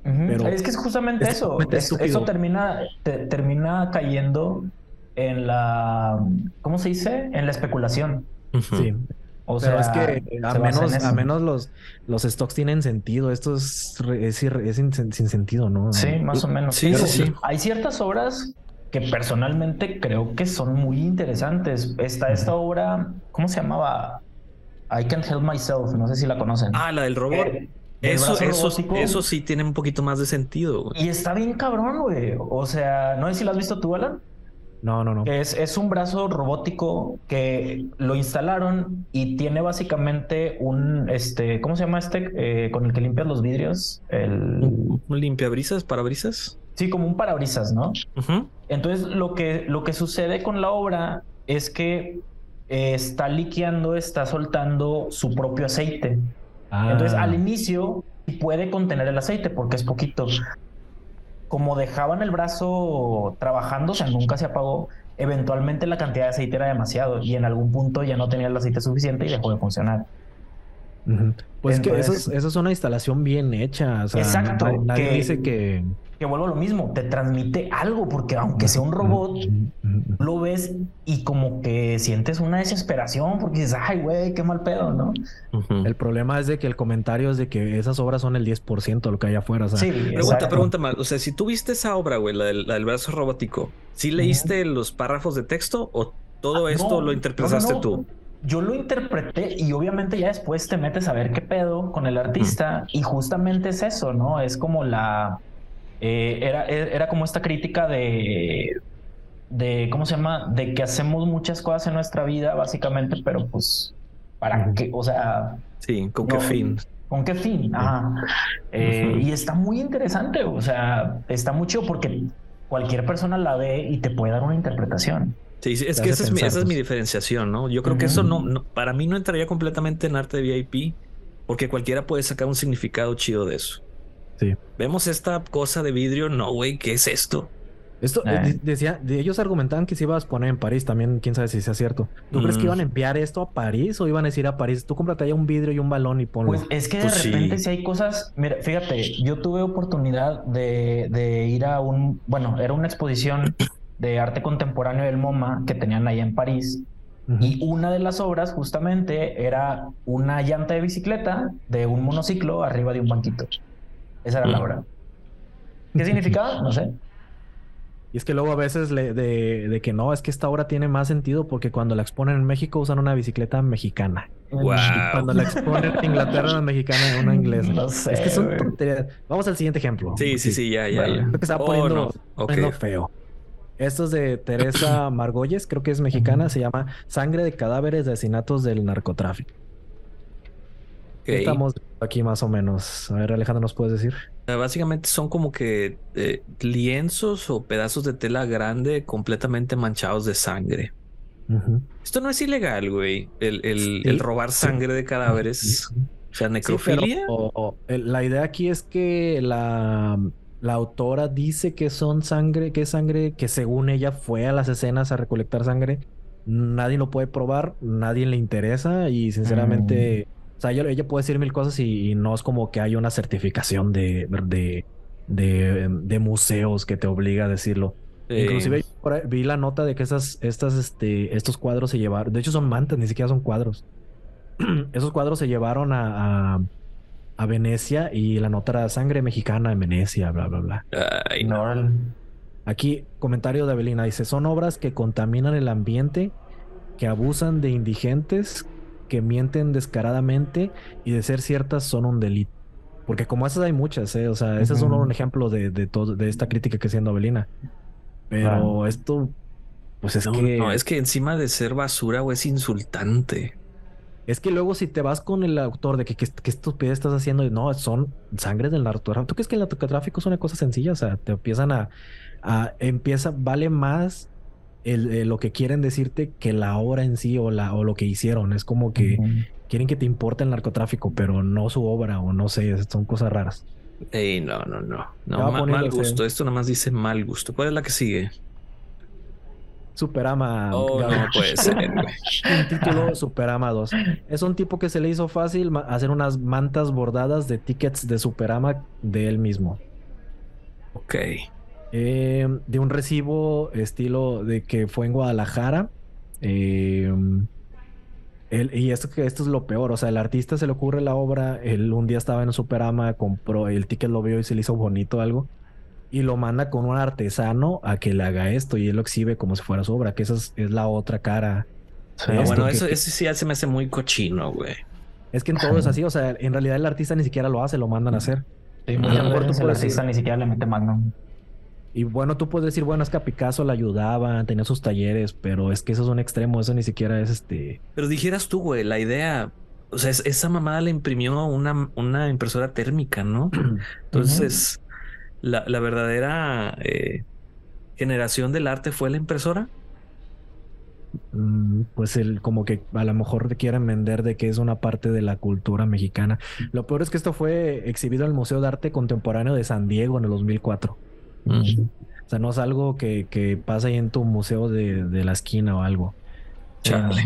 Uh-huh. Pero es que es justamente es eso. Es, eso termina, te, termina cayendo en la, ¿cómo se dice? En la especulación. Uh-huh. Sí. O Pero sea, es que a menos, a menos los, los stocks tienen sentido. Esto es, es, es sin, sin sentido, ¿no? Sí, más o menos. Sí, sí, sí. Hay ciertas obras que personalmente creo que son muy interesantes. Está esta obra, ¿cómo se llamaba? I Can't Help Myself, no sé si la conocen. Ah, la del robot. Eh, eso, eso, eso sí tiene un poquito más de sentido, güey. Y está bien cabrón, güey. O sea, no sé si lo has visto tú, Alan. No, no, no. Es, es un brazo robótico que lo instalaron y tiene básicamente un, este, ¿cómo se llama este? Eh, con el que limpias los vidrios. El... ¿Un limpiabrisas, parabrisas? Sí, como un parabrisas, ¿no? Uh-huh. Entonces, lo que, lo que sucede con la obra es que eh, está liqueando, está soltando su propio aceite. Ah. Entonces, al inicio puede contener el aceite porque es poquito. Como dejaban el brazo trabajando, o sea, nunca se apagó, eventualmente la cantidad de aceite era demasiado y en algún punto ya no tenía el aceite suficiente y dejó de funcionar. Uh-huh. Pues Entonces, que eso es, eso es una instalación bien hecha. O sea, exacto. Nadie, nadie que, dice que... Que vuelvo a lo mismo, te transmite algo, porque aunque sea un robot, uh-huh. lo ves y como que sientes una desesperación porque dices, ay, güey, qué mal pedo, ¿no? Uh-huh. El problema es de que el comentario es de que esas obras son el diez por ciento de lo que hay afuera. O sea, sí, pregunta, exacto. pregunta más. O sea, si tú viste esa obra, güey, la del, la del brazo robótico, ¿sí leíste uh-huh. los párrafos de texto o todo ah, esto no, lo interpretaste no, no, no. tú? Yo lo interpreté y obviamente ya después te metes a ver qué pedo con el artista uh-huh. y justamente es eso, ¿no? Es como la... Eh, era, era como esta crítica de, de, ¿cómo se llama? De que hacemos muchas cosas en nuestra vida, básicamente, pero pues, ¿para qué? O sea... Sí, ¿con qué no, fin? ¿Con qué fin? Ajá. Eh, uh-huh. Y está muy interesante, o sea, está muy chido porque cualquier persona la ve y te puede dar una interpretación. Sí, sí es que esa es, mi, esa es mi diferenciación, ¿no? Yo creo uh-huh. que eso no, no, para mí no entraría completamente en arte de V I P, porque cualquiera puede sacar un significado chido de eso. Sí. Vemos esta cosa de vidrio, no, güey, ¿qué es esto? Esto eh. decía, de ellos argumentaban que se iba a poner en París, también quién sabe si sea cierto. ¿Tú mm. crees que iban a enviar esto a París o iban a decir a París, tú cómprate allá un vidrio y un balón y ponlo? Pues es que de pues repente sí. si hay cosas, mira, fíjate, yo tuve oportunidad de, de ir a un, bueno, era una exposición de arte contemporáneo del MoMA que tenían ahí en París. Uh-huh. Y una de las obras justamente era una llanta de bicicleta de un monociclo arriba de un banquito. Esa era la obra. ¿Qué significaba? No sé. Y es que luego a veces le, de, de que no, es que esta obra tiene más sentido porque cuando la exponen en México usan una bicicleta mexicana. Wow. Y cuando la exponen en Inglaterra, una mexicana y una inglesa. No sé. Es que son tonterías. Vamos al siguiente ejemplo. Sí, sí, sí, ya, ya. Bueno, ya. Creo que se está oh, poniendo, no. okay. poniendo feo. Esto es de Teresa Margolles, creo que es mexicana. Se llama Sangre de cadáveres de asesinatos del narcotráfico. Okay. Estamos aquí más o menos. A ver, Alejandro, ¿nos puedes decir? Básicamente son como que eh, lienzos o pedazos de tela grande completamente manchados de sangre. Uh-huh. Esto no es ilegal, güey. El, el, sí, el robar sangre sí. de cadáveres. Uh-huh. O sea, necrofilia. Sí, pero, o, el, la idea aquí es que la, la autora dice que son sangre, que es sangre que según ella fue a las escenas a recolectar sangre. Nadie lo puede probar, nadie le interesa y sinceramente... Uh-huh. O sea, ella, ella puede decir mil cosas y, y no es como que haya una certificación de, de, de, de museos que te obliga a decirlo. Sí. Inclusive por ahí, vi la nota de que esas, estas, este, estos cuadros se llevaron. De hecho, son mantas, ni siquiera son cuadros. Esos cuadros se llevaron a, a, a Venecia y la nota era sangre mexicana en Venecia, bla, bla, bla. Ay, no. Aquí, comentario de Avelina, dice, son obras que contaminan el ambiente, que abusan de indigentes, que mienten descaradamente y de ser ciertas son un delito. Porque como esas hay muchas, ¿eh? O sea, ese uh-huh. es solo un ejemplo de, de, todo, de esta crítica que haciendo Avelina. Pero uh-huh. esto, pues es no, que... No, es que encima de ser basura, güey, es insultante. Es que luego si te vas con el autor de que qué estupidez estás haciendo, no, son sangres del narcotráfico. ¿Tú crees que el narcotráfico es una cosa sencilla? O sea, te empiezan a... a empieza, vale más... El, el, lo que quieren decirte que la obra en sí o, la, o lo que hicieron. Es como que uh-huh. quieren que te importe el narcotráfico, pero no su obra o no sé, son cosas raras. Ey, no, no, no. no ma, mal gusto. Esto nada más dice mal gusto. ¿Cuál es la que sigue? Superama. Oh, Gabriel. No puede ser, güey. Un título Superama dos. Es un tipo que se le hizo fácil hacer unas mantas bordadas de tickets de Superama de él mismo. Ok. Eh, de un recibo estilo de que fue en Guadalajara. Eh, él- y esto que esto es lo peor, o sea, el artista se le ocurre la obra, él un día estaba en Superama, compró el ticket, lo vio y se le hizo bonito algo, y lo manda con un artesano a que le haga esto, y él lo exhibe como si fuera su obra, que esa es, es la otra cara Sí. de No, esto, bueno, que, eso, que- eso sí ya se me hace muy cochino, güey. es que en todo es así, o sea, en realidad el artista ni siquiera lo hace, lo mandan a hacer. Sí, A lo muchas mejor tú veces el puedes artista decir, ni siquiera le mete Magnum. y bueno, tú puedes decir, bueno, es que a Picasso le ayudaban, tenía sus talleres, pero es que eso es un extremo, eso ni siquiera es este... Pero dijeras tú, güey, la idea, o sea, es- esa mamada le imprimió una, una impresora térmica, ¿no? Entonces, la, la verdadera eh, generación del arte fue la impresora. Mm, Pues el como que a lo mejor te quieren vender de que es una parte de la cultura mexicana. Lo peor es que esto fue exhibido en el Museo de Arte Contemporáneo de San Diego en el dos mil cuatro. Mm. O sea, no es algo que, que pasa ahí en tu museo de, de la esquina o algo. Chale.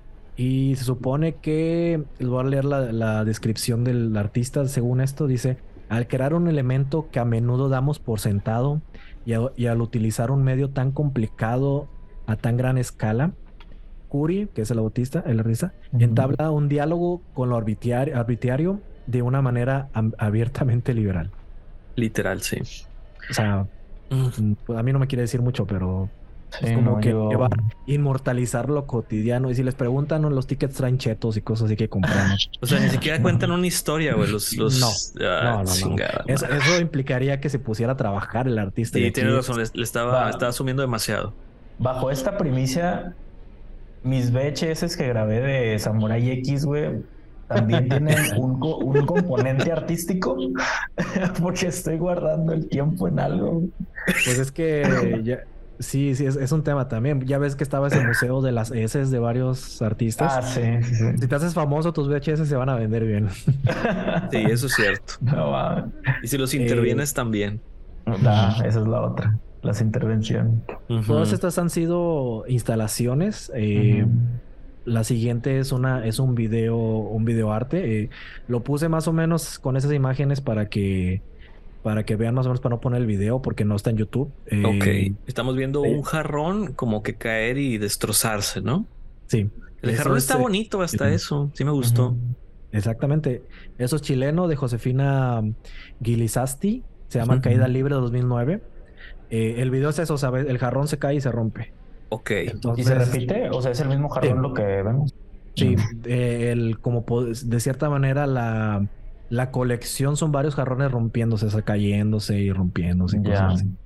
Y se supone que, les voy a leer la, la descripción del artista, según esto, dice, al crear un elemento que a menudo damos por sentado y, a- y al utilizar un medio tan complicado a tan gran escala, Curie, que es el autista, el artista, entabla un diálogo con lo arbitriar- arbitrario de una manera am- abiertamente liberal. Literal, sí. O sea, Mm. mm, pues a mí no me quiere decir mucho, pero es Sí, como no, que yo- llevar, inmortalizar lo cotidiano. Y si les preguntan, ¿no? Los tickets traen chetos y cosas así que compramos. O sea, ni siquiera cuentan una historia, güey. Los, los, No, ah, no, no, no. chingada Eso, madre. eso implicaría que se pusiera a trabajar el artista. Y Sí, aquí tienes es- razón. Le, le estaba, Va. estaba asumiendo demasiado. Bajo esta primicia, mis V H S que grabé de Samurai X, güey, también tienen un, co- un componente artístico porque estoy guardando el tiempo en algo. Pues es que ya, sí, sí, es, es un tema también. Ya ves que estaba ese museo de las S de varios artistas. Ah, sí, sí, sí. Si te haces famoso, tus V H S se van a vender bien. Sí, eso es cierto. No, mames. Y si los Eh, intervienes también. Ah, esa es la otra, las intervenciones. Todas Ujú. estas han sido instalaciones. eh, Ujú. La siguiente es una, es un video, un video arte. eh, lo puse más o menos con esas imágenes para que, para que vean más o menos para no poner el video porque no está en YouTube. Eh, Ok. Estamos viendo eh, un jarrón como que caer y destrozarse, ¿no? sí. El Eso jarrón es, está eh, bonito hasta eso. Sí me gustó. Ujú. exactamente. Eso es chileno de Josefina Guilizasti. Se llama Ujú. Caída Libre de dos mil nueve. Eh, el video es eso, ¿sabes? El jarrón se cae y se rompe. Ok. ¿Y Entonces, se repite? O sea, es el mismo jarrón Sí. lo que vemos. sí, eh, el, como po- de cierta manera la, la colección son varios jarrones rompiéndose, o sea, cayéndose y rompiéndose y Ya. cosas así.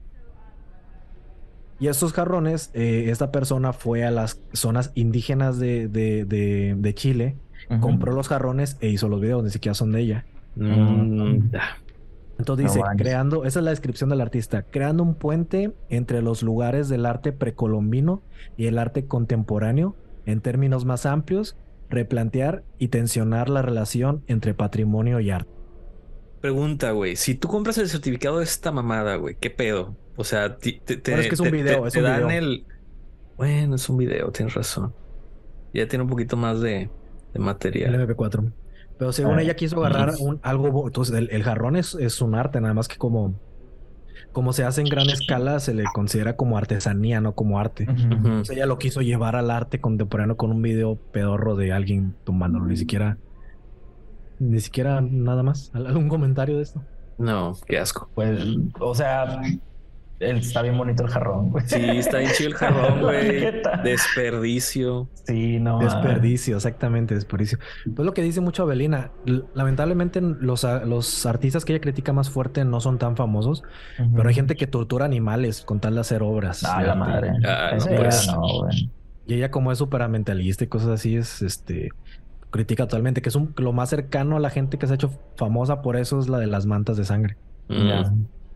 Y estos jarrones, eh, esta persona fue a las zonas indígenas de, de, de, de Chile, Ujú. compró los jarrones e hizo los videos, ni siquiera son de ella. Mm, ah, Entonces No dice, manches. creando, esa es la descripción del artista, creando un puente entre los lugares del arte precolombino y el arte contemporáneo, en términos más amplios, replantear y tensionar la relación entre patrimonio y arte. Pregunta, güey. Si tú compras el certificado de esta mamada, güey, ¿qué pedo? O sea, ti- te, te, Bueno, es que es un te- video, te- es te un dan video. el. Bueno, es un video, tienes razón. Ya tiene un poquito más de, de El material. M P cuatro. Pero según Ah, ella quiso agarrar un, algo, bo- entonces el, el jarrón es, es un arte, nada más que como, como se hace en gran escala, se le considera como artesanía, no como arte. Ujú. Ujú. Entonces ella lo quiso llevar al arte contemporáneo con un video pedorro de alguien tomándolo, ni siquiera, ni siquiera nada más. ¿Al- ¿Algún comentario de esto? No, qué asco. Pues, o sea, él- está bien bonito el jarrón, güey. Sí, está bien chido el jarrón, güey. neta. Desperdicio. Sí, no. Desperdicio, exactamente, desperdicio. Pues lo que dice mucho Abelina, l- lamentablemente los, a- los artistas que ella critica más fuerte no son tan famosos, Ujú. pero hay gente que tortura animales con tal de hacer obras. Ah, de la arte. madre. Ah, no, Ese pues. ya no, güey. Y ella como es súper ambientalista y cosas así, es este critica totalmente, que es un, lo más cercano a la gente que se ha hecho famosa por eso es la de las mantas de sangre. Mm. Ya.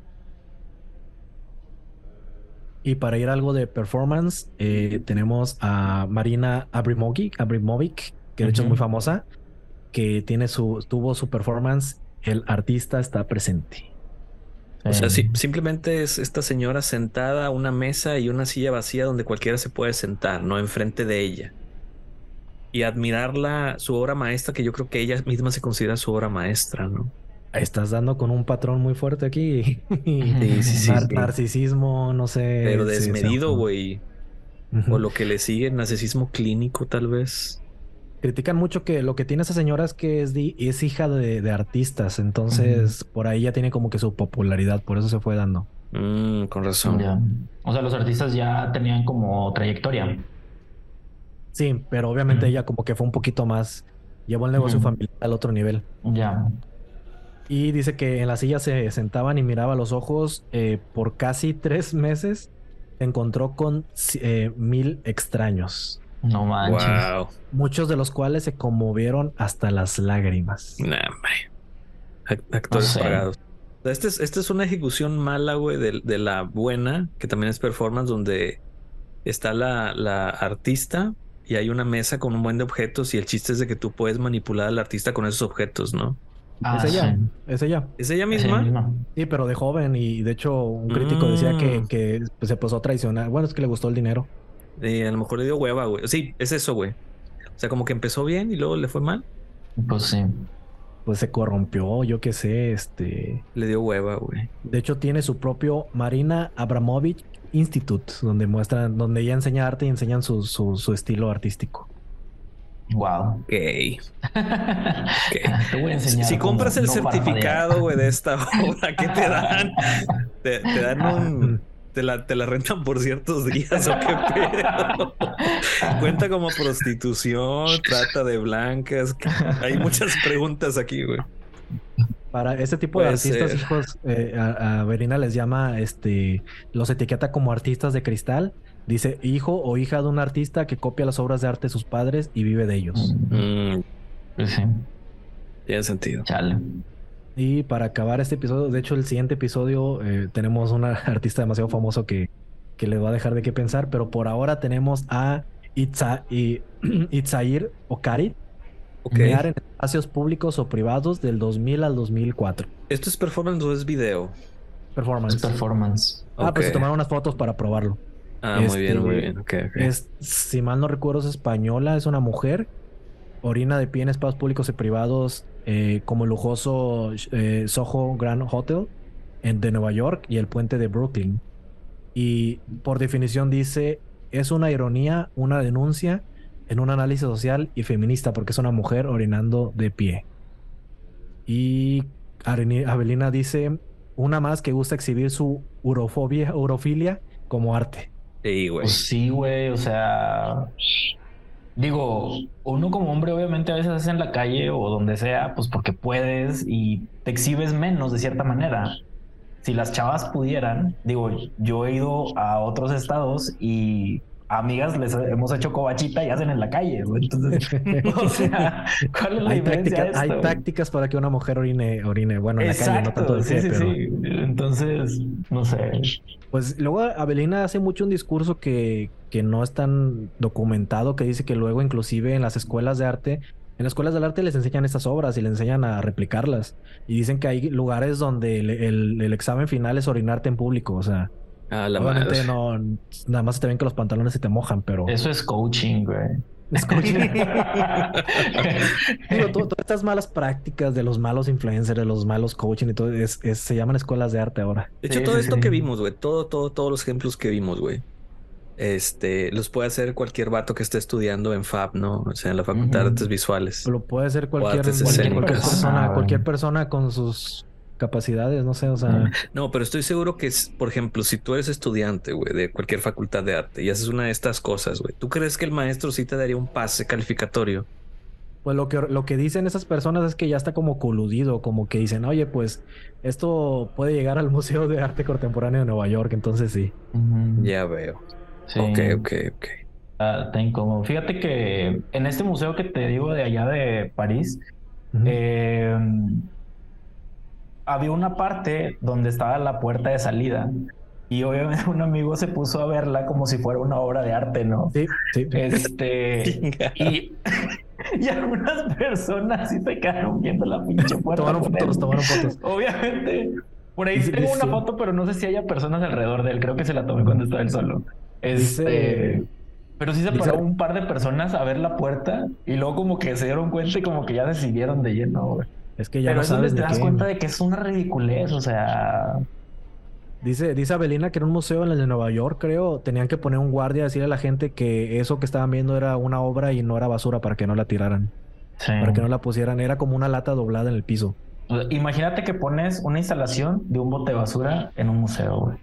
Y para ir a algo de performance, eh, tenemos a Marina Abramovic, Abramovic, que de hecho es muy Ujú. famosa, que tiene su, tuvo su performance, el artista está presente. O sea, Sí. sí, simplemente es esta señora sentada a una mesa y una silla vacía donde cualquiera se puede sentar, ¿no? Enfrente de ella. Y admirarla, su obra maestra, que yo creo que ella misma se considera su obra maestra, ¿no? Estás dando con un patrón muy fuerte aquí. Sí, sí, sí, Nar- sí. narcisismo, no sé. Pero sí, desmedido, sí. güey. Ujú. O lo que le sigue, narcisismo clínico, tal vez. Critican mucho que lo que tiene esa señora es que es, di- es hija de, de artistas, entonces por ahí ya tiene como que su popularidad, por eso se fue dando. Mm, con razón. Ya. O sea, los artistas ya tenían como trayectoria. Sí, pero obviamente Ujú. ella como que fue un poquito más, llevó el negocio Ujú. familiar al otro nivel. Ya. Y dice que en la silla se sentaban y miraba a los ojos eh, por casi tres meses. Se encontró con eh, mil extraños, No manches. Wow. muchos de los cuales se conmovieron hasta las lágrimas. Nah, hombre. Ac- No Actores sé. pagados. Esta es, esta es una ejecución mala, güey, de, de la buena, que también es performance, donde está la, la artista y hay una mesa con un buen de objetos y el chiste es de que tú puedes manipular al artista con esos objetos, ¿no? Ah, Es ella, sí. es ella. ¿Es ella Es ella misma? misma. Sí, pero de joven y de hecho un crítico decía que, Mm. que pues, se pasó a traicionar. Bueno, es que le gustó el dinero. Y a lo mejor le dio hueva, güey. Sí, es eso, güey. O sea, como que empezó bien y luego le fue mal. Pues sí. Pues se corrompió, yo qué sé, este... Le dio hueva, güey. De hecho tiene su propio Marina Abramovich Institute, donde muestran, donde ella enseña arte y enseñan su, su, su estilo artístico. Wow. Ok. Ok. Te voy a Si, enseñar. si cómo compras el no certificado, güey, de esta obra, ¿qué te dan? Te, te dan un... Te la, te la rentan por ciertos días o qué pedo. Cuenta como prostitución, trata de blancas. Hay muchas preguntas aquí, güey. Para ese tipo de Puede artistas, ser. hijos, eh, a, a Verina les llama, este, los etiqueta como artistas de cristal. Dice hijo o hija de un artista que copia las obras de arte de sus padres y vive de ellos. Mm, Pues sí. tiene sentido. Chale. Y para acabar este episodio, de hecho el siguiente episodio eh, tenemos una artista demasiado famoso que, que les va a dejar de qué pensar, pero por ahora tenemos a Itza, y, Itzair Okarit, Ok. mear en espacios públicos o privados del dos mil al dos mil cuatro. ¿Esto es performance o es video? Performance. Es performance. Ah, pues se Ok. tomaron unas fotos para probarlo. Ah, muy bien, Este, muy bien. Ok, ok. Es, si mal no recuerdo, es española, es una mujer. Orina de pie en espacios públicos y privados eh, como el lujoso eh, Soho Grand Hotel en, de Nueva York y el puente de Brooklyn. Y por definición dice, es una ironía, una denuncia en un análisis social y feminista porque es una mujer orinando de pie. Y Areni- Avelina dice, una más que gusta exhibir su urofobia, urofilia como arte. Sí, güey. Pues sí, güey. O sea, digo, uno como hombre obviamente a veces hace en la calle o donde sea, pues porque puedes y te exhibes menos de cierta manera. Si las chavas pudieran, digo, yo he ido a otros estados y a amigas les hemos hecho covachita y hacen en la calle, güey. Entonces, o sea, ¿cuál es la Hay diferencia tácticas, de hay esto? tácticas para que una mujer orine, orine, bueno, en la calle, no tanto Exacto, de sí, pie, sí, pero... sí. Entonces, no sé. Pues luego Avelina hace mucho un discurso que, que no es tan documentado, que dice que luego inclusive en las escuelas de arte, en las escuelas del arte les enseñan estas obras y les enseñan a replicarlas. Y dicen que hay lugares donde el, el- el examen final es orinarte en público. O sea, Ah, la obviamente madre. no, nada más se te ven que los pantalones se te mojan, pero Eso es coaching, güey. es coaching. Digo, to- todas estas malas prácticas de los malos influencers, de los malos coaching y todo, es, es- se llaman escuelas de arte ahora. De hecho, Sí, todo sí, esto sí. que vimos, güey, todo, todo, todos los ejemplos que vimos, güey, este, los puede hacer cualquier vato que esté estudiando en F A B, ¿no? O sea, en la Facultad de Ujú. Artes Visuales. Lo puede hacer cualquier, artes cualquier, escénicas. cualquier persona, Ah, cualquier güey. persona con sus capacidades, no sé, o sea, No, pero estoy seguro que, es, por ejemplo, si tú eres estudiante, güey, de cualquier facultad de arte y haces una de estas cosas, güey, ¿tú crees que el maestro sí te daría un pase calificatorio? pues lo que, lo que dicen esas personas es que ya está como coludido, como que dicen, oye, pues esto puede llegar al Museo de Arte Contemporáneo de Nueva York, entonces sí. Ujú. Ya veo. Sí. Ok, ok, ok. Ah, está incómodo. Fíjate que en este museo que te digo de allá de París, Ujú. eh, había una parte donde estaba la puerta de salida y obviamente un amigo se puso a verla como si fuera una obra de arte, ¿no? Sí, sí. Este, Chinga. y, y algunas personas sí se quedaron viendo la pinche puerta. Tomaron con fotos, él. tomaron fotos. Obviamente. Por ahí Dice- tengo dice- una foto, pero no sé si haya personas alrededor de él. Creo que se la tomé cuando estaba él solo. Este, Dice- pero sí se dice- paró un par de personas a ver la puerta y luego como que se dieron cuenta y como que ya decidieron de lleno, güey. Es que ya Pero no eso sabes te de das qué. cuenta de que es una ridiculez, o sea... Dice, dice Avelina que en un museo en el de Nueva York, creo, tenían que poner un guardia a decirle a la gente que eso que estaban viendo era una obra y no era basura para que no la tiraran, Sí. para que no la pusieran. Era como una lata doblada en el piso. Imagínate que pones una instalación de un bote de basura en un museo, güey.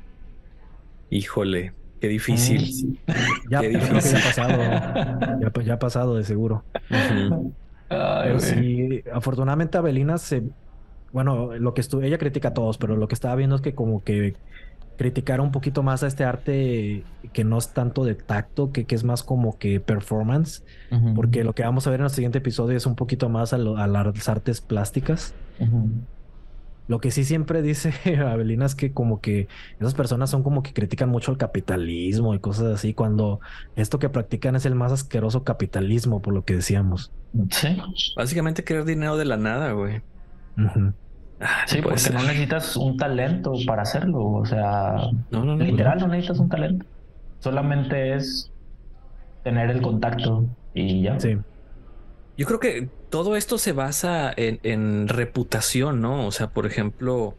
Híjole, qué difícil. Mm. Ya, Qué yo creo que ya ha difícil. pasado. Ya, pa- ya ha pasado de seguro. Ujú. Ay, Pero güey. sí, afortunadamente Avelina se... Bueno, lo que estuvo... Ella critica a todos, pero lo que estaba viendo es que como que criticara un poquito más a este arte que no es tanto de tacto, que, que es más como que performance, Ujú, porque lo que vamos a ver en el siguiente episodio es un poquito más a, lo- a las artes plásticas. ujú. Lo que sí siempre dice Avelina es que como que esas personas son como que critican mucho el capitalismo y cosas así, cuando esto que practican es el más asqueroso capitalismo, por lo que decíamos. Sí, Básicamente querer dinero de la nada, güey. Ujú. Ah, sí, no puede porque ser. no necesitas un talento para hacerlo, o sea, No, no, no. literal no necesitas un talento. Solamente es tener el contacto y ya. Sí, Yo creo que todo esto se basa en, en reputación, ¿no? O sea, por ejemplo,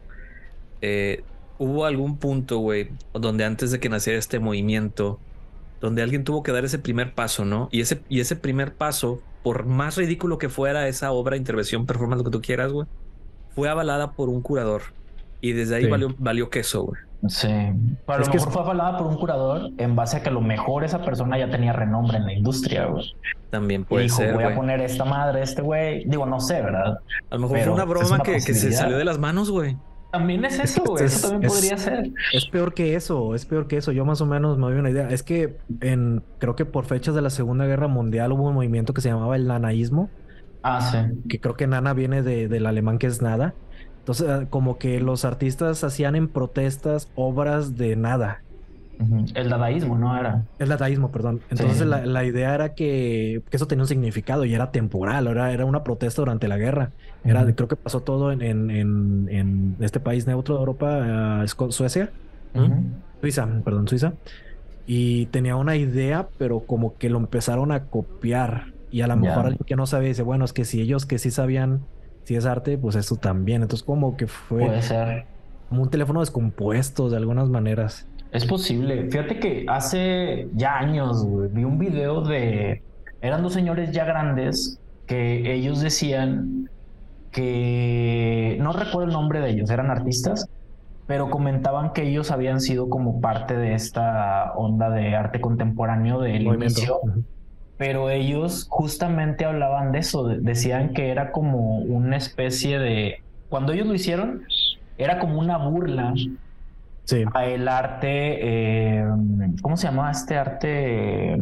eh, hubo algún punto, güey, donde antes de que naciera este movimiento, donde alguien tuvo que dar ese primer paso, ¿no? Y ese, y ese primer paso, por más ridículo que fuera esa obra, intervención, performance, lo que tú quieras, güey, fue avalada por un curador. Y desde ahí sí. valió, valió queso, güey. Sí, pero a Es lo que mejor es- fue avalada por un curador en base a que a lo mejor esa persona ya tenía renombre en la industria, güey. También Y puede dijo, ser, voy a güey. poner esta madre, este güey. Digo, no sé, ¿verdad? A lo mejor fue Pero una pues, es broma una que, que se salió posibilidad. de las manos, güey. También es Es eso, que güey. es- Eso también es- podría ser. Es peor que eso, es peor que eso. Yo más o menos me doy una idea. Es que en, creo que por fechas de la Segunda Guerra Mundial hubo un movimiento que se llamaba el nanaísmo, Ah, sí. que creo que nana viene de, del alemán que es nada. Entonces, ah, como que los artistas hacían en protestas obras de nada. Ujú. El dadaísmo, ¿no? Era. El dadaísmo, perdón. Entonces Sí. la, la idea era que, que eso tenía un significado y era temporal, era, era una protesta durante la guerra. Era, Ujú. creo que pasó todo en, en, en, en este país neutro de Europa, ah, Esco- Suecia, Ujú. Suiza, perdón, Suiza. Y tenía una idea, pero como que lo empezaron a copiar. Y a lo mejor Ya. alguien que no sabía dice, bueno, es que si ellos que sí sabían si es arte, pues eso también. Entonces como que fue Puede ser. como un teléfono descompuesto de algunas maneras. Es posible. Fíjate que hace ya años, güey, vi un video de... Eran dos señores ya grandes que ellos decían que... No recuerdo el nombre de ellos, eran artistas, pero comentaban que ellos habían sido como parte de esta onda de arte contemporáneo del Movimiento. inicio, Ujú. pero ellos justamente hablaban de eso, de- decían que era como una especie de... Cuando ellos lo hicieron, era como una burla Sí, a el arte, eh, ¿cómo se llamaba este arte?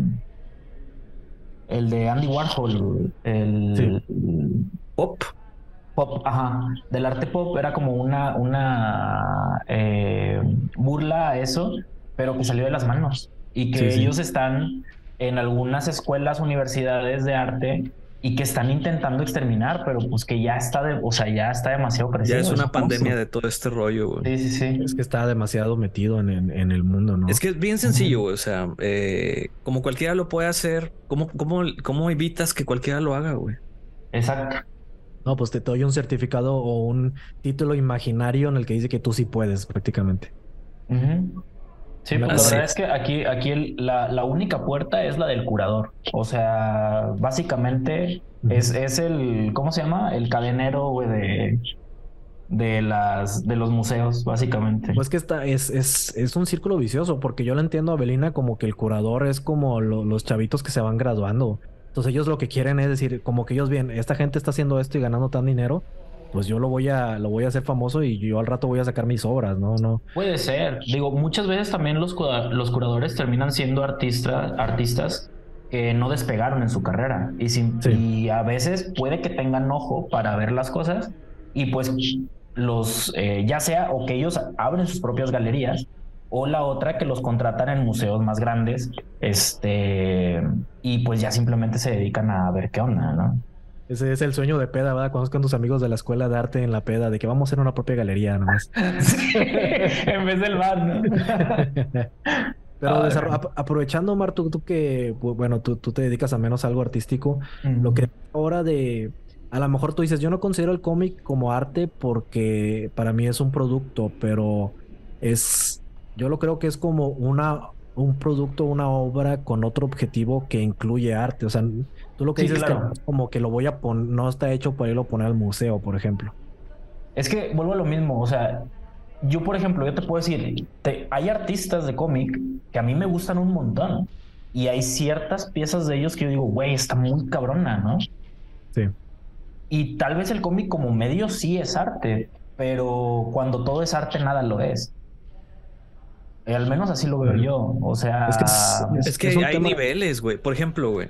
El de Andy Warhol, el Pop. pop, ajá, del arte pop era como una, una eh, burla a eso, pero que salió de las manos y que Sí, sí. ellos están en algunas escuelas, universidades de arte y que están intentando exterminar, pero pues que ya está, de, o sea, ya está demasiado crecido. Ya es una un pandemia monstruo. de todo este rollo, güey. Sí, sí, sí. es que está demasiado metido en, en, en el mundo, ¿no? Es que es bien sencillo, güey. O sea, eh, como cualquiera lo puede hacer, ¿cómo, cómo, cómo evitas que cualquiera lo haga, güey? Exacto. No, pues te doy un certificado o un título imaginario en el que dice que tú sí puedes, prácticamente. Ujú. Sí, Una pues la cosa verdad así. es que aquí, aquí el- la, la única puerta es la del curador. O sea, básicamente Ujú. es, es el, ¿cómo se llama? El cadenero, güey, de, de las, de los museos, básicamente. Pues que está, es, es, es un círculo vicioso, porque yo lo entiendo a Belina como que el curador es como lo- los chavitos que se van graduando. Entonces ellos lo que quieren es decir, como que ellos bien, esta gente está haciendo esto y ganando tan dinero, pues yo lo voy a, lo voy a hacer famoso y yo al rato voy a sacar mis obras, ¿no? No. Puede ser. Digo, muchas veces también los, cura- los curadores terminan siendo artistas, artistas que no despegaron en su carrera. Y, sin- Sí. y a veces puede que tengan ojo para ver las cosas y pues los, eh, ya sea o que ellos abren sus propias galerías o la otra que los contratan en museos más grandes, este, y pues ya simplemente se dedican a ver qué onda, ¿no? Ese es el sueño de peda, ¿verdad? Cuando con tus amigos de la escuela de arte en la peda, de que vamos a hacer una propia galería nomás. En vez del bar, ¿no? Pero Ay, desarro- güey. ap- aprovechando, Omar, tú, tú que, bu- bueno, tú, tú te dedicas al menos a algo artístico, Mm. lo que ahora de a lo mejor tú dices, yo no considero el cómic como arte porque para mí es un producto, pero es, yo lo creo que es como una, un producto, una obra con otro objetivo que incluye arte. O sea, tú lo que Sí, dices claro. es que no es como que lo voy a poner, no está hecho para irlo a poner al museo, por ejemplo. Es que vuelvo a lo mismo, o sea, yo por ejemplo, yo te puedo decir, te- hay artistas de cómic que a mí me gustan un montón y hay ciertas piezas de ellos que yo digo, güey, está muy cabrona, ¿no? Sí. Y tal vez el cómic como medio sí es arte, pero cuando todo es arte nada lo es. Eh, al menos así lo veo yo, o sea, Es que es, Es es- que es un hay tema. niveles, güey. Por ejemplo, güey,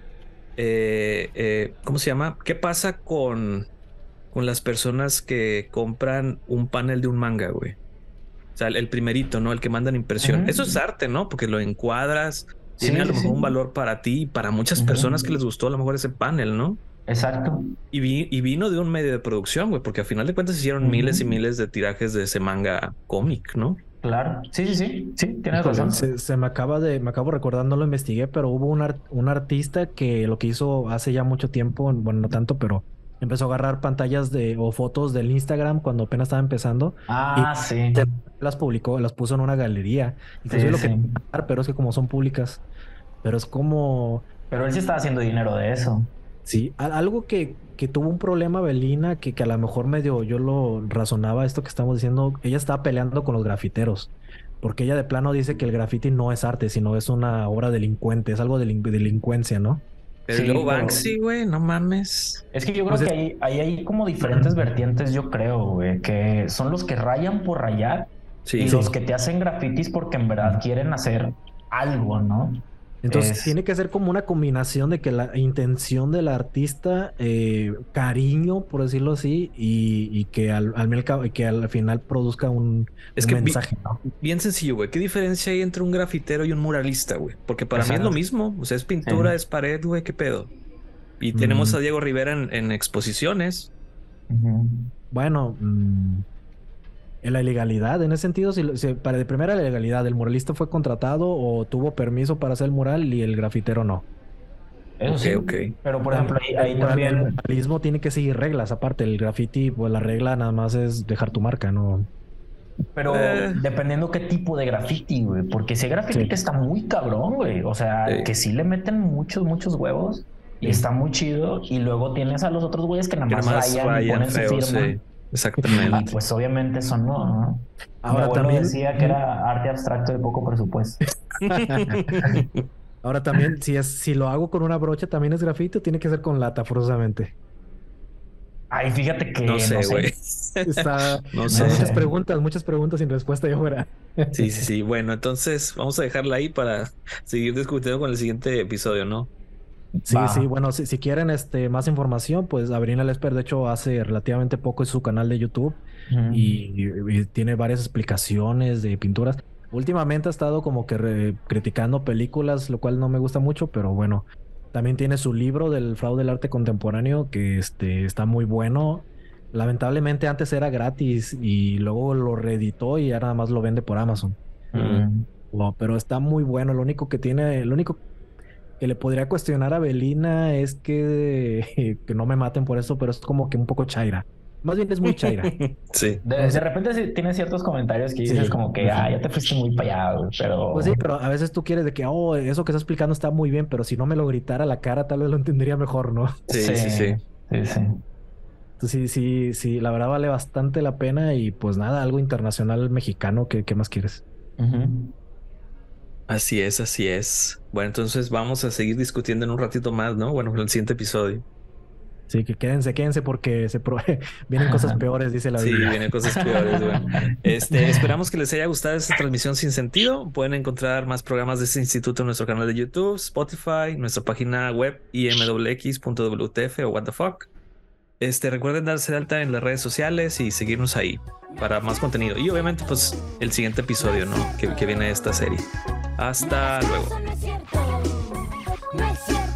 eh, eh, ¿cómo se llama? ¿Qué pasa con, con las personas que compran un panel de un manga, güey? O sea, el, el primerito, ¿no? El que mandan impresión. ujú. Eso es arte, ¿no? Porque lo encuadras, tiene Sí, a lo sí, mejor sí. un valor para ti y para muchas personas que Ujú. les gustó a lo mejor ese panel, ¿no? Exacto. Y, vi- y vino de un medio de producción, güey, porque a final de cuentas hicieron Ujú. miles y miles de tirajes de ese manga cómic, ¿no? Claro, sí, sí, sí, sí, tienes Híjole, razón. se, se me acaba de, me acabo recordando, no lo investigué, pero hubo un, ar- un artista que lo que hizo hace ya mucho tiempo, bueno, no tanto, pero empezó a agarrar pantallas de o fotos del Instagram cuando apenas estaba empezando y Ah, sí, se las publicó, las puso en una galería. Inclusive sí, lo que, sí. pero es que como son públicas, pero es como, Pero él sí estaba haciendo dinero de eso. sí, a- algo que, que tuvo un problema Belina, que, que a lo mejor medio yo lo razonaba esto que estamos diciendo, ella estaba peleando con los grafiteros, porque ella de plano dice que el graffiti no es arte, sino es una obra delincuente, es algo de delin- delincuencia, ¿no? Pero y Sí, luego pero Banksy, güey, no mames. es que yo creo Pues que es- ahí, ahí hay como diferentes vertientes, yo creo, güey, que son los que rayan por rayar y Sí, los sí. que te hacen grafitis porque en verdad quieren hacer algo, ¿no? Entonces Es, tiene que ser como una combinación de que la intención del artista, eh, cariño, por decirlo así, y, y que al, al, al cabo- y que al final produzca un, es un que vi- mensaje, ¿no? bien sencillo, güey. ¿Qué diferencia hay entre un grafitero y un muralista, güey? Porque para mí es lo exacto. mismo. O sea, es pintura, Sí. es pared, güey, ¿qué pedo? Y tenemos Mm, a Diego Rivera en, en exposiciones. Ujú. bueno, mm, en la ilegalidad, en ese sentido, si, lo- si- para de primera la ilegalidad, el muralista fue contratado o tuvo permiso para hacer el mural y el grafitero no. Eso Ok, sí. ok. Pero por La- ejemplo, ahí, el, ahí mural- el también. muralismo tiene que seguir reglas, aparte el graffiti, pues la regla nada más es dejar tu marca, ¿no? Pero Eh, dependiendo qué tipo de graffiti, güey. Porque si hay graffiti Sí. que está muy cabrón, güey. O sea, Sí. que sí le meten muchos, muchos huevos y Sí. está muy chido. Y luego tienes a los otros güeyes que nada que más nomás rayan y rayan ponen su feo, firma. sí. Ah, Exactamente. pues obviamente eso no, ¿no? Mi Ahora abuelo también, decía que era arte abstracto de poco presupuesto. ahora también, si es, si lo hago con una brocha, también es grafiti o tiene que ser con lata, forzosamente. Ay, fíjate que No no sé, sé. güey. Está, No No sé. muchas sé. preguntas, muchas preguntas sin respuesta y ahora. Sí, sí, sí. Bueno, entonces vamos a dejarla ahí para seguir discutiendo con el siguiente episodio, ¿no? Sí, Va. sí, bueno, si, si quieren este, más información, pues Abrina Lesper, de hecho, hace relativamente poco en su canal de YouTube Ujú. y, y- y tiene varias explicaciones de pinturas. Últimamente ha estado como que re- criticando películas, lo cual no me gusta mucho, pero bueno, también tiene su libro del fraude del arte contemporáneo que este, está muy bueno. Lamentablemente antes era gratis y luego lo reeditó y ahora nada más lo vende por Amazon. Mm. No, pero está muy bueno. Lo único que tiene, lo único que le podría cuestionar a Belina es que, que no me maten por eso, pero es como que un poco chaira. Más bien es muy chaira. Sí. De, Entonces- de repente sí tiene ciertos comentarios que dices Sí. como que, ah, ya te fuiste muy para allá, güey, pero... Pues sí, pero a veces tú quieres de que, oh, eso que está explicando está muy bien, pero si no me lo gritara a la cara, tal vez lo entendería mejor, ¿no? Sí, sí, sí. Sí, sí. Entonces sí, sí, sí, la verdad vale bastante la pena y pues nada, algo internacional mexicano, ¿qué, qué más quieres? Ujú. Así es, así es. Bueno, entonces vamos a seguir discutiendo en un ratito más, ¿no? Bueno, en el siguiente episodio. Sí, que quédense, quédense porque se pro- vienen cosas peores, dice la Sí, Biblia. vienen cosas peores, güey. Este, esperamos que les haya gustado esta transmisión sin sentido. Pueden encontrar más programas de este instituto en nuestro canal de YouTube, Spotify, nuestra página web i m w x punto w t f o what the fuck. Este, recuerden darse de alta en las redes sociales y seguirnos ahí para más contenido. Y obviamente, pues, el siguiente episodio, ¿no? Que, que viene de esta serie. Hasta luego. No es cierto, no es cierto.